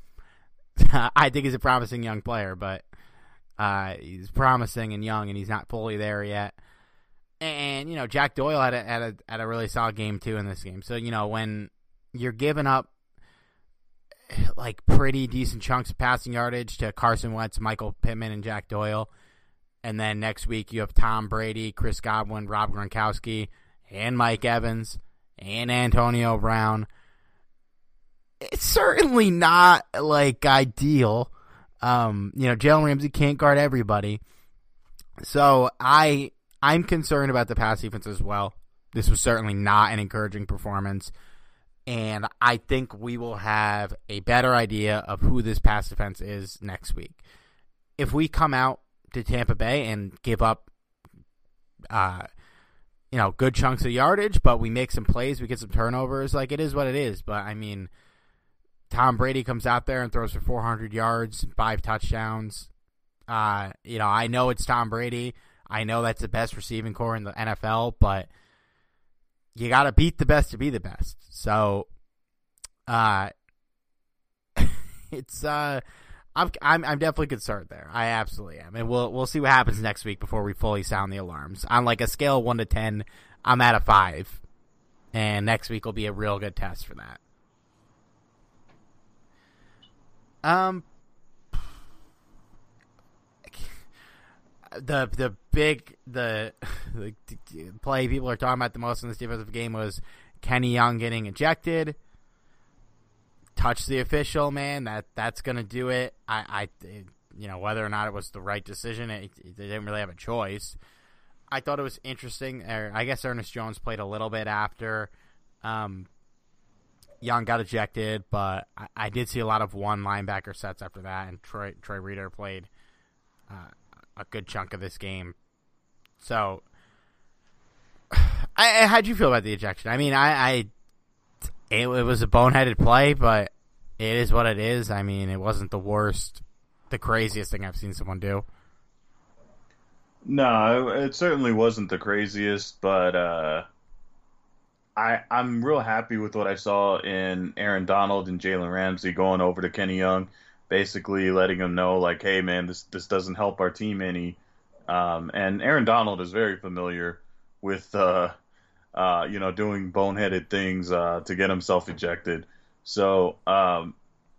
I think he's a promising young player, but uh, he's promising and young, and he's not fully there yet. And, you know, Jack Doyle had a, had a, had a really solid game, too, in this game. So, you know, when you're giving up, like, pretty decent chunks of passing yardage to Carson Wentz, Michael Pittman, and Jack Doyle, and then next week you have Tom Brady, Chris Godwin, Rob Gronkowski, and Mike Evans, and Antonio Brown. It's certainly not, like, ideal. Um, you know, Jalen Ramsey can't guard everybody. So I, I'm concerned about the pass defense as well. This was certainly not an encouraging performance. And I think we will have a better idea of who this pass defense is next week. If we come out to Tampa Bay and give up, uh, you know, good chunks of yardage, but we make some plays, we get some turnovers, like, it is what it is. But, I mean, Tom Brady comes out there and throws for four hundred yards, five touchdowns. Uh, you know, I know it's Tom Brady. I know that's the best receiving core in the N F L, but you got to beat the best to be the best. So, uh, it's uh, I'm I'm I'm definitely concerned there. I absolutely am, and we'll we'll see what happens next week before we fully sound the alarms. On like a scale of one to ten, I'm at a five, and next week will be a real good test for that. Um, the the big the, the play people are talking about the most in this defensive game was Kenny Young getting ejected. Touch the official, man. That that's gonna do it. I, I you know, whether or not it was the right decision, it, it, they didn't really have a choice. I thought it was interesting. Or I guess Ernest Jones played a little bit after um, Young got ejected, but I, I did see a lot of one linebacker sets after that, and Troy Troy Reeder played uh, a good chunk of this game. So, I, how'd you feel about the ejection? I mean, I, I it, it was a boneheaded play, but it is what it is. I mean, it wasn't the worst, the craziest thing I've seen someone do. No, it certainly wasn't the craziest, but uh, I I'm real happy with what I saw in Aaron Donald and Jalen Ramsey going over to Kenny Young, basically letting him know, like, hey man, this this doesn't help our team any. Um, and Aaron Donald is very familiar with uh, uh, you know, doing boneheaded things uh, to get himself ejected. So um,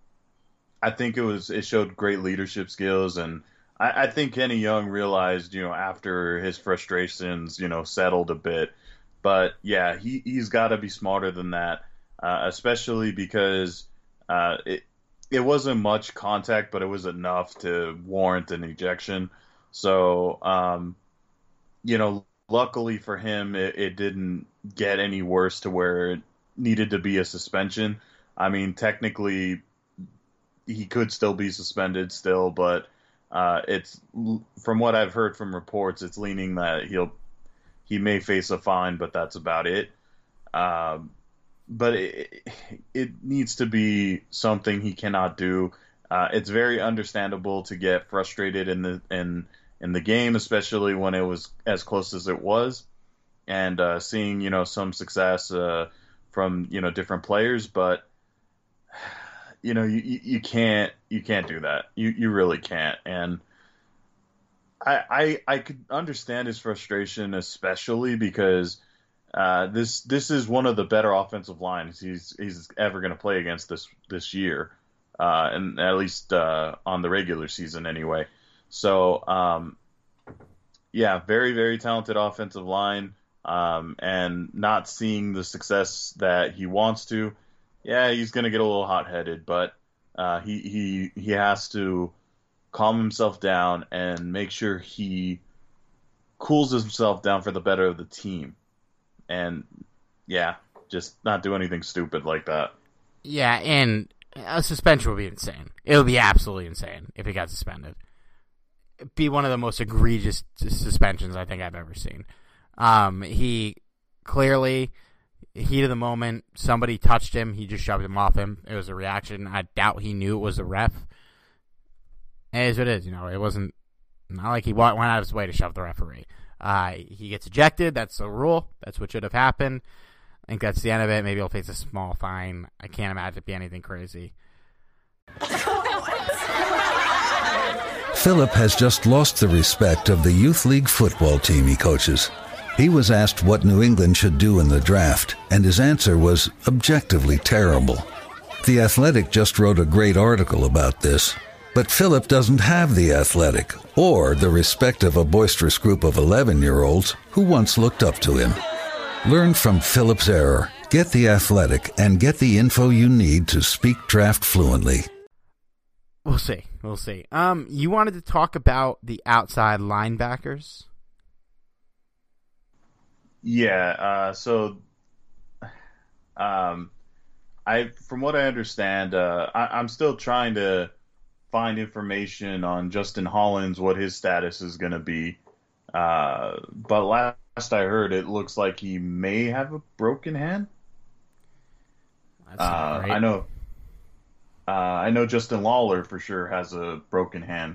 I think it was it showed great leadership skills, and I, I think Kenny Young realized, you know, after his frustrations, you know, settled a bit. But yeah, he he's got to be smarter than that, uh, especially because uh, it it wasn't much contact, but it was enough to warrant an ejection. So um, you know, luckily for him, it, it didn't get any worse to where it needed to be a suspension. I mean, technically, he could still be suspended still, but uh, it's from what I've heard from reports, it's leaning that he'll he may face a fine, but that's about it. Um, but it, it needs to be something he cannot do. Uh, it's very understandable to get frustrated in the in in the game, especially when it was as close as it was, and uh, seeing you know some success uh, from you know different players, but you know you, you can't you can't do that. You you really can't. And I I, I could understand his frustration, especially because uh, this this is one of the better offensive lines he's he's ever going to play against this this year, uh, and at least uh, on the regular season anyway. So, um, yeah, very, very talented offensive line, um, and not seeing the success that he wants to. Yeah, he's going to get a little hot-headed, but uh, he, he, he has to calm himself down and make sure he cools himself down for the better of the team. And, yeah, just not do anything stupid like that. Yeah, and a suspension would be insane. It would be absolutely insane if he got suspended. Be one of the most egregious suspensions I think I've ever seen. Um, he clearly, heat of the moment, somebody touched him. He just shoved him off him. It was a reaction. I doubt he knew it was a ref. It is what it is. You know, it wasn't not like he went out of his way to shove the referee. Uh, he gets ejected. That's the rule. That's what should have happened. I think that's the end of it. Maybe he'll face a small fine. I can't imagine it be anything crazy. Philip has just lost the respect of the youth league football team he coaches. He was asked what New England should do in the draft, and his answer was objectively terrible. The Athletic just wrote a great article about this, but Philip doesn't have the Athletic or the respect of a boisterous group of eleven-year-olds who once looked up to him. Learn from Philip's error, get the Athletic, and get the info you need to speak draft fluently. We'll see. We'll see. Um, you wanted to talk about the outside linebackers? Yeah. Uh, so, um, I from what I understand, uh, I, I'm still trying to find information on Justin Hollins, what his status is going to be. Uh, but last I heard, it looks like he may have a broken hand. That's uh, right. I know. Uh, I know Justin Lawler for sure has a broken hand.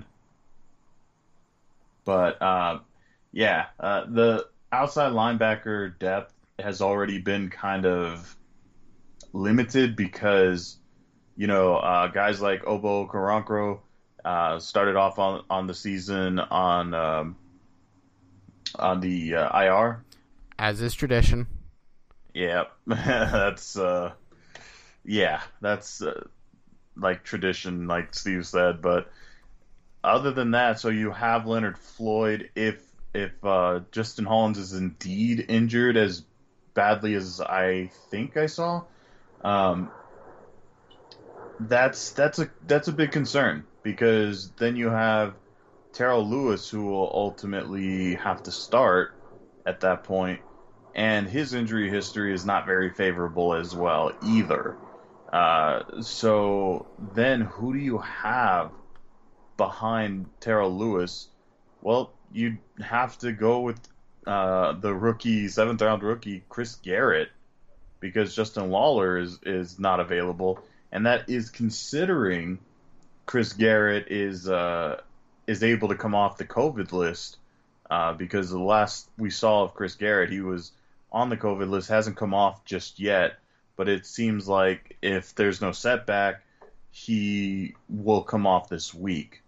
But, uh, yeah, uh, the outside linebacker depth has already been kind of limited because, you know, uh, guys like Obo Okoronkwo uh, started off on, on the season on um, on the uh, I R. As is tradition. Yeah, that's, uh, yeah, that's... Uh, like tradition, like Steve said, but other than that, so you have Leonard Floyd. If if uh, Justin Hollins is indeed injured as badly as I think I saw, um, that's that's a that's a big concern, because then you have Terrell Lewis, who will ultimately have to start at that point, and his injury history is not very favorable as well either. Uh, so then who do you have behind Terrell Lewis? Well, you'd have to go with uh, the rookie, seventh round rookie, Chris Garrett, because Justin Lawler is, is not available. And that is considering Chris Garrett is uh, is able to come off the COVID list, uh, because the last we saw of Chris Garrett, he was on the COVID list, hasn't come off just yet. But it seems like if there's no setback, he will come off this week.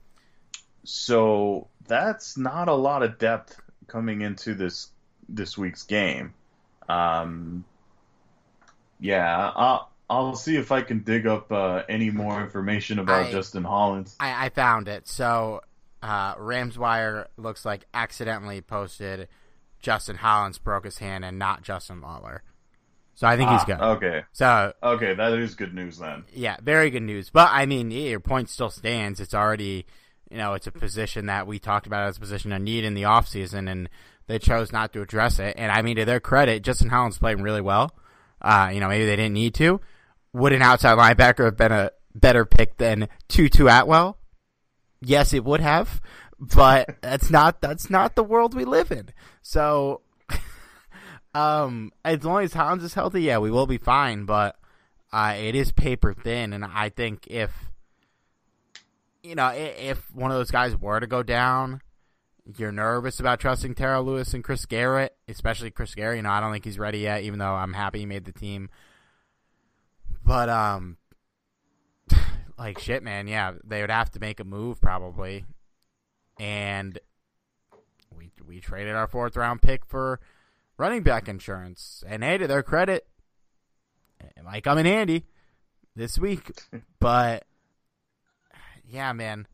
So that's not a lot of depth coming into this this week's game. Um, yeah, I'll, I'll see if I can dig up uh, any more information about I, Justin Hollins. I, I found it. So uh, RamsWire looks like accidentally posted Justin Hollins broke his hand and not Justin Lawler. So I think ah, he's good. Okay. So okay, that is good news then. Yeah, very good news. But I mean, yeah, your point still stands. It's already, you know, it's a position that we talked about as a position of need in the offseason, and they chose not to address it. And I mean, to their credit, Justin Hollins played really well. Uh, you know, maybe they didn't need to. Would an outside linebacker have been a better pick than Tutu Atwell? Yes, it would have. But that's not that's not the world we live in. So. Um, as long as Hollins is healthy, yeah, we will be fine, but uh, it is paper thin, and I think if, you know, if one of those guys were to go down, you're nervous about trusting Terrell Lewis and Chris Garrett, especially Chris Garrett. You know, I don't think he's ready yet, even though I'm happy he made the team. But, um, like, shit, man, yeah, they would have to make a move probably, and we we traded our fourth-round pick for running back insurance. And hey, to their credit, it might come in handy this week. But, yeah, man.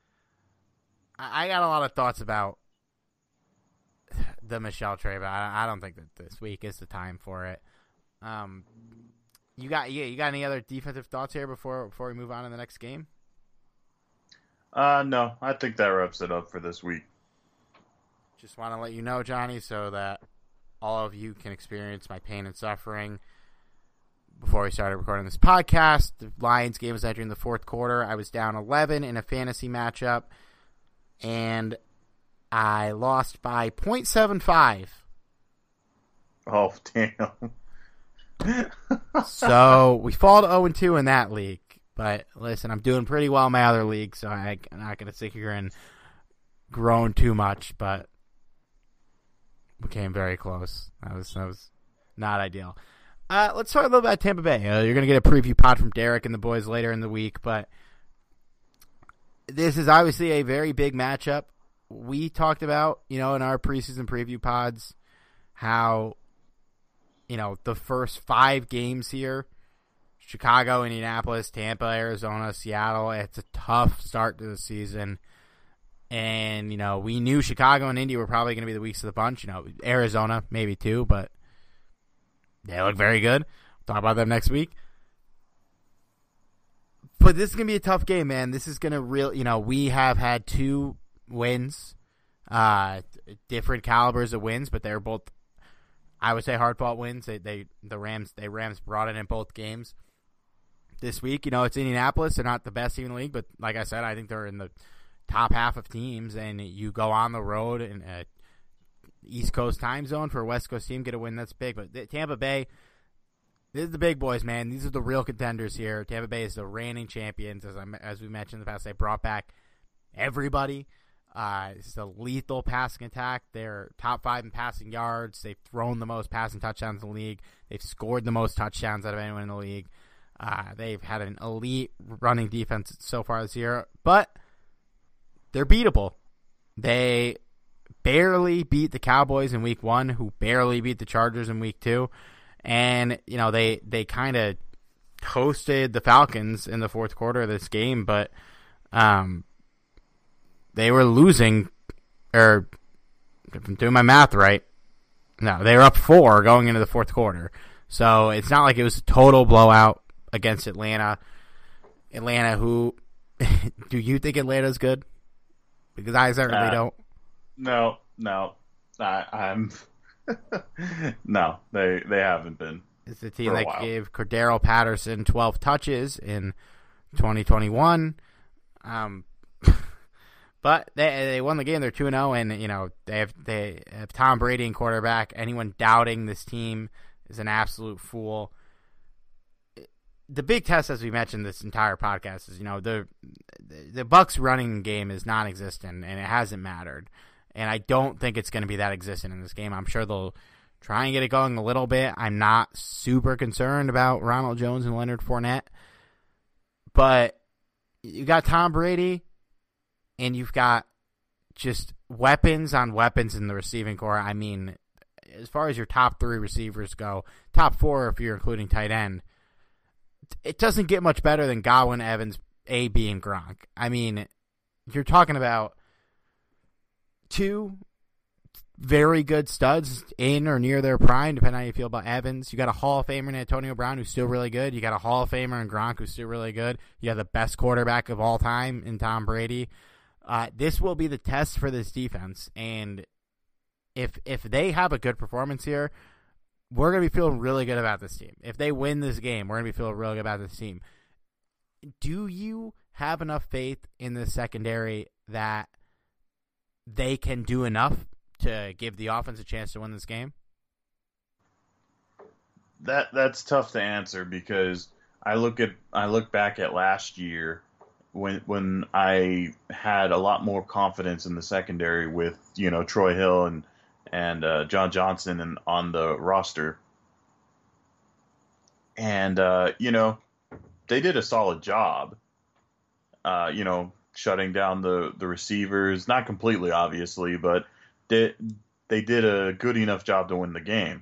I, I got a lot of thoughts about the Michel trade, but I, I don't think that this week is the time for it. Um, you got yeah, you got any other defensive thoughts here before before we move on to the next game? Uh, no, I think that wraps it up for this week. Just want to let you know, Johnny, so that all of you can experience my pain and suffering. Before we started recording this podcast, the Lions game was entering the fourth quarter. I was down eleven in a fantasy matchup, and I lost by point seven five. Oh, damn. So we fall to oh and two in that league. But listen, I'm doing pretty well in my other league, so I, I'm not going to sit here and groan too much, but we came very close. That was that was not ideal. Uh, let's talk a little about Tampa Bay. Uh, you're going to get a preview pod from Derek and the boys later in the week, but this is obviously a very big matchup. We talked about, you know, in our preseason preview pods how, you know, the first five games here, Chicago, Indianapolis, Tampa, Arizona, Seattle, it's a tough start to the season. And, you know, we knew Chicago and Indy were probably going to be the weakest of the bunch. You know, Arizona maybe too, but they look very good. We'll talk about them next week. But this is going to be a tough game, man. This is going to real, you know, we have had two wins, uh, different calibers of wins, but they're both, I would say, hard-fought wins. They, they, the Rams, they Rams brought it in both games this week. You know, it's Indianapolis. They're not the best team in the league, but like I said, I think they're in the top half of teams, and you go on the road in a East Coast time zone for a West Coast team, get a win, that's big. But Tampa Bay, this is the big boys, man. These are the real contenders here. Tampa Bay is the reigning champions, as I as we mentioned in the past. They brought back everybody. Uh, it's a lethal passing attack. They're top five in passing yards. They've thrown the most passing touchdowns in the league. They've scored the most touchdowns out of anyone in the league. Uh, they've had an elite running defense so far this year, but they're beatable. They barely beat the Cowboys in week one, who barely beat the Chargers in week two. And, you know, they, they kind of hosted the Falcons in the fourth quarter of this game. But, um, they were losing, or if I'm doing my math right, no, they were up four going into the fourth quarter. So it's not like it was a total blowout against Atlanta. Atlanta, who, do you think Atlanta's good? Because I certainly uh, don't. No, no, I, I'm no, they they haven't been. It's the team that gave Cordero Patterson twelve touches in twenty twenty-one. Um, but they they won the game. They're two and zero, and you know they have they have Tom Brady in quarterback. Anyone doubting this team is an absolute fool. The big test, as we mentioned this entire podcast, is you know the the Bucs running game is non-existent, and it hasn't mattered. And I don't think it's going to be that existent in this game. I'm sure they'll try and get it going a little bit. I'm not super concerned about Ronald Jones and Leonard Fournette. But you got Tom Brady, and you've got just weapons on weapons in the receiving core. I mean, as far as your top three receivers go, top four if you're including tight end, it doesn't get much better than Godwin, Evans, A B, and Gronk. I mean, you're talking about two very good studs in or near their prime, depending on how you feel about Evans. You got a Hall of Famer in Antonio Brown who's still really good. You got a Hall of Famer in Gronk who's still really good. You have the best quarterback of all time in Tom Brady. Uh, this will be the test for this defense, and if if they have a good performance here, we're going to be feeling really good about this team. If they win this game, we're going to be feeling really good about this team. Do you have enough faith in the secondary that they can do enough to give the offense a chance to win this game? That that's tough to answer because I look at I look back at last year when when I had a lot more confidence in the secondary with, you know, Troy Hill and and uh, John Johnson and on the roster. And uh, you know, they did a solid job. Uh, you know, shutting down the, the receivers, not completely, obviously, but they, they did a good enough job to win the game.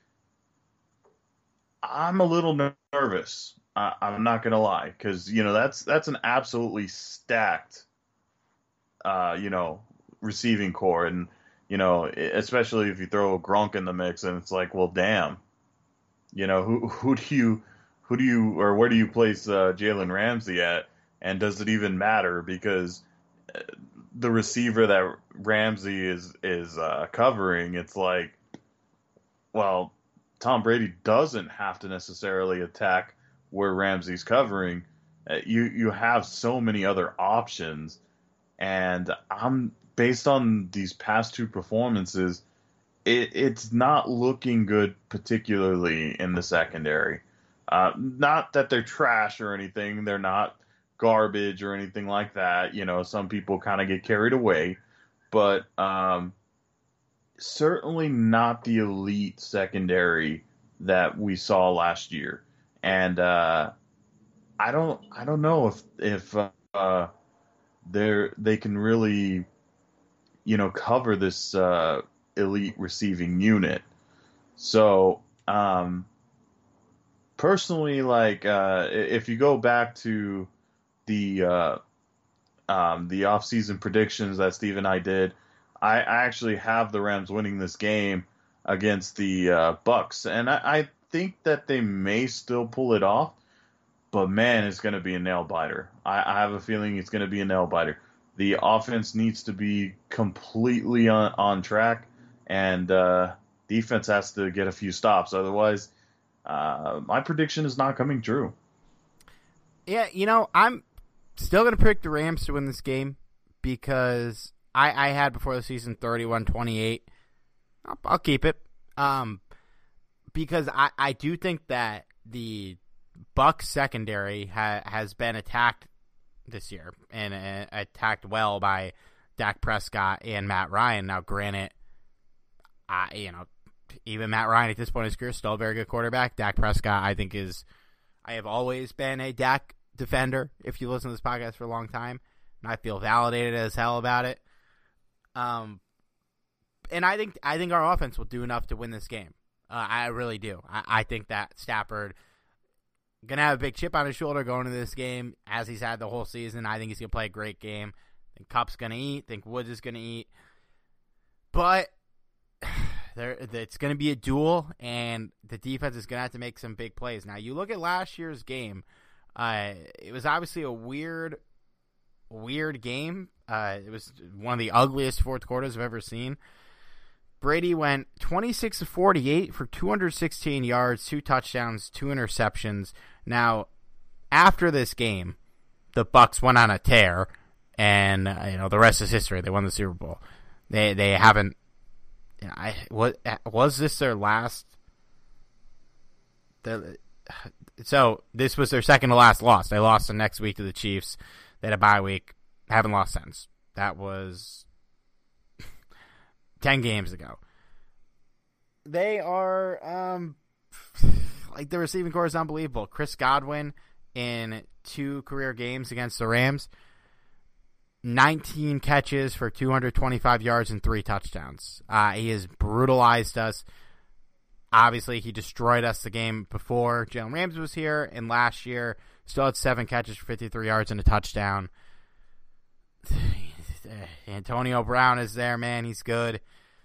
I'm a little nervous. I, I'm not going to lie, because, you know, that's that's an absolutely stacked, uh, you know, receiving core. And, you know, especially if you throw Gronk in the mix and it's like, well, damn, you know, who who do you, who do you, or where do you place uh, Jalen Ramsey at? And does it even matter? Because the receiver that Ramsey is is uh, covering, it's like, well, Tom Brady doesn't have to necessarily attack where Ramsey's covering. Uh, you you have so many other options, and I'm based on these past two performances, it, it's not looking good, particularly in the secondary. Uh, not that they're trash or anything; they're not garbage or anything like that. You know, some people kind of get carried away, but um, certainly not the elite secondary that we saw last year. And uh, I don't, I don't know if if uh, they they can really, you know, cover this uh, elite receiving unit. So um, personally, like uh, if you go back to the uh, um, the off-season predictions that Steve and I did, I, I actually have the Rams winning this game against the uh, Bucs, and I, I think that they may still pull it off, but man, it's going to be a nail-biter. I, I have a feeling it's going to be a nail-biter. The offense needs to be completely on, on track, and uh, defense has to get a few stops. Otherwise, uh, my prediction is not coming true. Yeah, you know, I'm still going to pick the Rams to win this game because I, I had before the season thirty-one twenty-eight. I'll, I'll keep it um, because I, I do think that the Bucs secondary ha, has been attacked this year and uh, attacked well by Dak Prescott and Matt Ryan. Now, granted, I, you know, even Matt Ryan at this point in his career is still a very good quarterback. Dak Prescott, I think, is I have always been a Dak defender, if you listen to this podcast for a long time, and I feel validated as hell about it. Um, and I think I think our offense will do enough to win this game. Uh, I really do. I, I think that Stafford gonna have a big chip on his shoulder going into this game, as he's had the whole season. I think he's gonna play a great game. think Kupp's going to eat. Think Woods is going to eat. But there, it's going to be a duel, and the defense is going to have to make some big plays. Now, you look at last year's game. Uh, it was obviously a weird, weird game. Uh, it was one of the ugliest fourth quarters I've ever seen. Brady went twenty-six to forty-eight for two hundred sixteen yards, two touchdowns, two interceptions. Now, after this game, the Bucs went on a tear, and uh, you know the rest is history. They won the Super Bowl. They they haven't. You know, I was was this their last? The, so this was their second to last loss. They lost the next week to the Chiefs. They had a bye week. Haven't lost since. That was ten games ago. They are um like the receiving core is unbelievable. Chris Godwin in two career games against the Rams, nineteen catches for two hundred twenty-five yards and three touchdowns. Uh, he has brutalized us. Obviously, he destroyed us the game before Jalen Ramsey was here, and last year still had seven catches for fifty-three yards and a touchdown. Antonio Brown is there, man. He's good.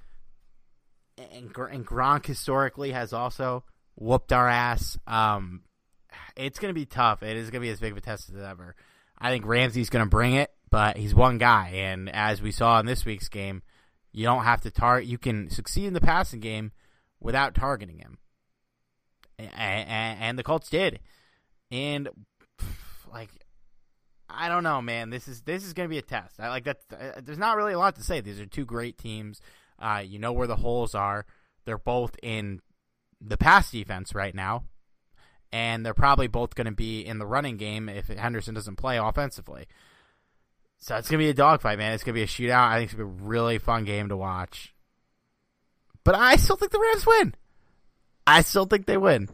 And, and Gronk historically has also whooped our ass. Um, it's going to be tough. It is going to be as big of a test as ever. I think Ramsey's going to bring it, but he's one guy. And as we saw in this week's game, you don't have to target. You can succeed in the passing game without targeting him. And, and, and the Colts did. And, like, I don't know, man. This is this is going to be a test. I like that. Uh, there's not really a lot to say. These are two great teams. Uh, you know where the holes are. They're both in the pass defense right now, and they're probably both going to be in the running game if Henderson doesn't play offensively. So it's going to be a dogfight, man. It's going to be a shootout. I think it's going to be a really fun game to watch. But I still think the Rams win. I still think they win.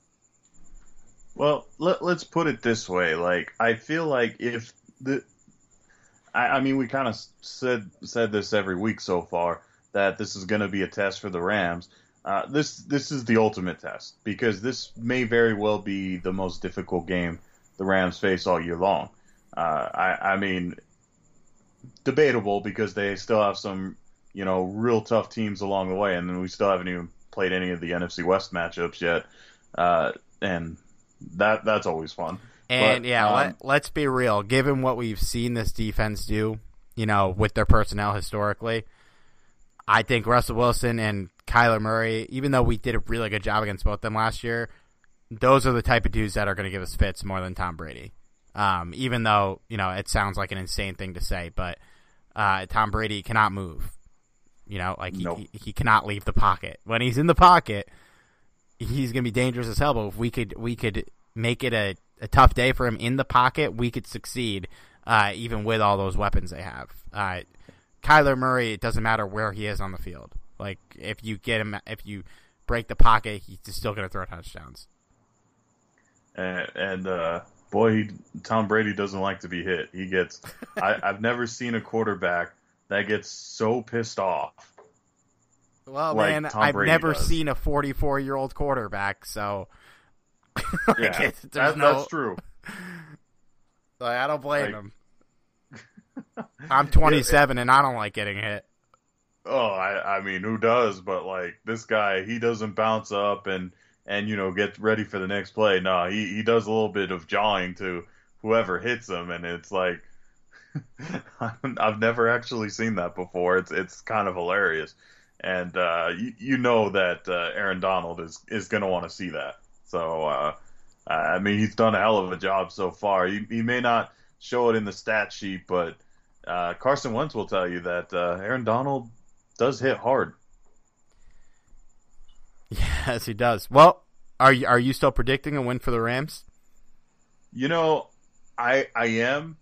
Well, let, let's put it this way. Like, I feel like if the, I, I mean, we kind of said said this every week so far that this is going to be a test for the Rams. Uh, this this is the ultimate test because this may very well be the most difficult game the Rams face all year long. Uh, I, I mean, debatable because they still have some, you know, real tough teams along the way, and then we still haven't even played any of the N F C West matchups yet, uh, and that that's always fun. And but, yeah, um, let, let's be real. Given what we've seen this defense do, you know, with their personnel historically, I think Russell Wilson and Kyler Murray, even though we did a really good job against both of them last year, those are the type of dudes that are going to give us fits more than Tom Brady. Um, even though, you know, it sounds like an insane thing to say, but uh, Tom Brady cannot move. You know, like he, nope. he he cannot leave the pocket. When he's in the pocket, he's going to be dangerous as hell. But if we could we could make it a, a tough day for him in the pocket, we could succeed uh, even with all those weapons they have. Uh, Kyler Murray, it doesn't matter where he is on the field. Like if you get him, if you break the pocket, he's still going to throw touchdowns. And, and uh, boy, he, Tom Brady doesn't like to be hit. He gets. I, I've never seen a quarterback that gets so pissed off. Well, like man, Tom I've Brady never does. seen a forty-four-year-old quarterback, so like, Yeah, it's- that, there's no, that's true. Like, I don't blame Like- him. I'm twenty-seven and I don't like getting hit. Oh, I, I mean, who does? But like this guy, he doesn't bounce up and and you know get ready for the next play. No, he he does a little bit of jawing to whoever hits him, and it's like I've never actually seen that before. It's it's kind of hilarious, and uh, you you know that uh, Aaron Donald is is going to want to see that. So uh, I mean, he's done a hell of a job so far. He he may not show it in the stat sheet, but uh, Carson Wentz will tell you that uh, Aaron Donald does hit hard. Yes, he does. Well, are you, are you still predicting a win for the Rams? You know, I I am.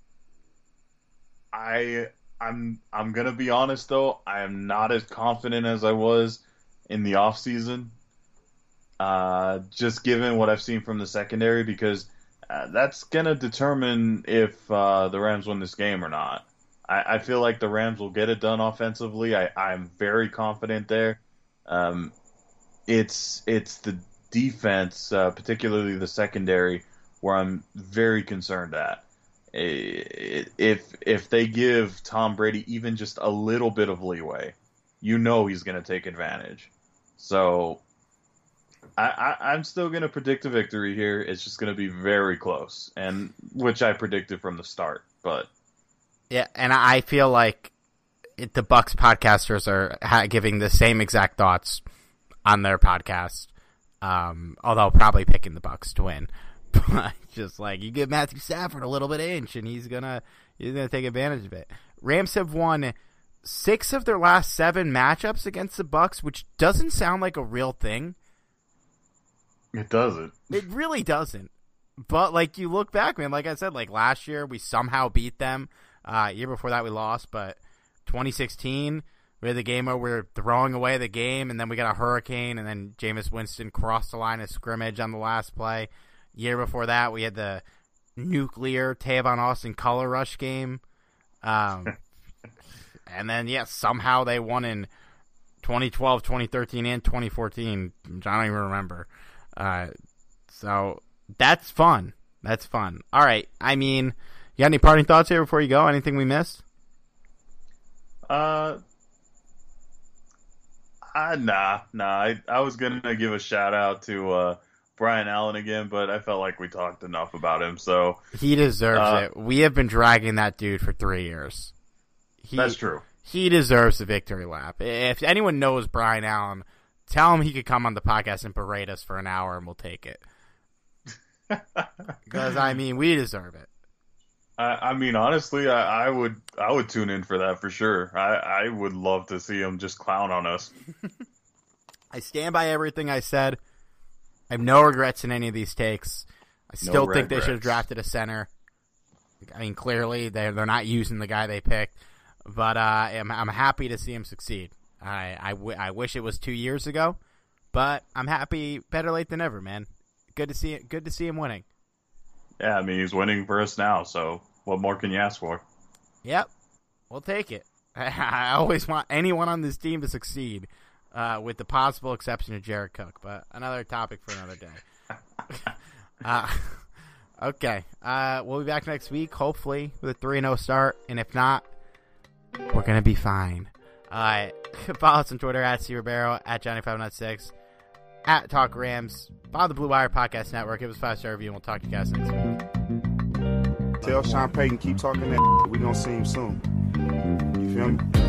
I I'm I'm gonna be honest though. I am not as confident as I was in the off season. Uh, just given what I've seen from the secondary, because uh, that's gonna determine if uh, the Rams win this game or not. I, I feel like the Rams will get it done offensively. I, I'm very confident there. Um, it's it's the defense, uh, particularly the secondary, where I'm very concerned at. if if they give Tom Brady even just a little bit of leeway, you know he's going to take advantage. So I, I, I'm still going to predict a victory here. It's just going to be very close, and which I predicted from the start. But yeah, and I feel like it, the Bucs podcasters are ha- giving the same exact thoughts on their podcast, um, although probably picking the Bucs to win. But just like you give Matthew Stafford a little bit of inch, and he's gonna he's gonna take advantage of it. Rams have won six of their last seven matchups against the Bucs, which doesn't sound like a real thing. It doesn't. It really doesn't. But like you look back, man, like I said, like last year we somehow beat them. Uh, year before that we lost, but twenty sixteen we had the game where we were throwing away the game, and then we got a hurricane, and then Jameis Winston crossed the line of scrimmage on the last play. Year before that we had the nuclear Tavon Austin color rush game. Um, and then, yeah, somehow they won in twenty twelve, twenty thirteen, and twenty fourteen. I don't even remember. Uh, so that's fun. That's fun. All right. I mean, you got any parting thoughts here before you go? Anything we missed? Uh, uh nah, nah. I, I was gonna give a shout out to uh, Brian Allen again, but I felt like we talked enough about him. So he deserves uh, it. We have been dragging that dude for three years. He, that's true. He deserves the victory lap. If anyone knows Brian Allen, tell him he could come on the podcast and berate us for an hour, and we'll take it. Because I mean, we deserve it. I, I mean, honestly, I, I would I would tune in for that for sure. I, I would love to see him just clown on us. I stand by everything I said. I have no regrets in any of these takes. I still No think they regrets. should have drafted a center. I mean, clearly they're they're not using the guy they picked, but uh, I'm I'm happy to see him succeed. I I, w- I wish it was two years ago, but I'm happy. Better late than never, man. Good to see it. Good to see him winning. Yeah, I mean, he's winning for us now, so what more can you ask for? Yep, we'll take it. I always want anyone on this team to succeed, uh, with the possible exception of Jared Cook. But another topic for another day. uh, okay, uh, we'll be back next week, hopefully with a three and oh start, and if not, we're gonna be fine. Uh, follow us on Twitter at C Ribeiro, at Johnny five nine six, at Talk Rams. Follow the Blue Wire Podcast Network. Give us a five-star review, and we'll talk to you guys next week. Tell Sean Payton, keep talking that. We gonna see him soon. You feel me?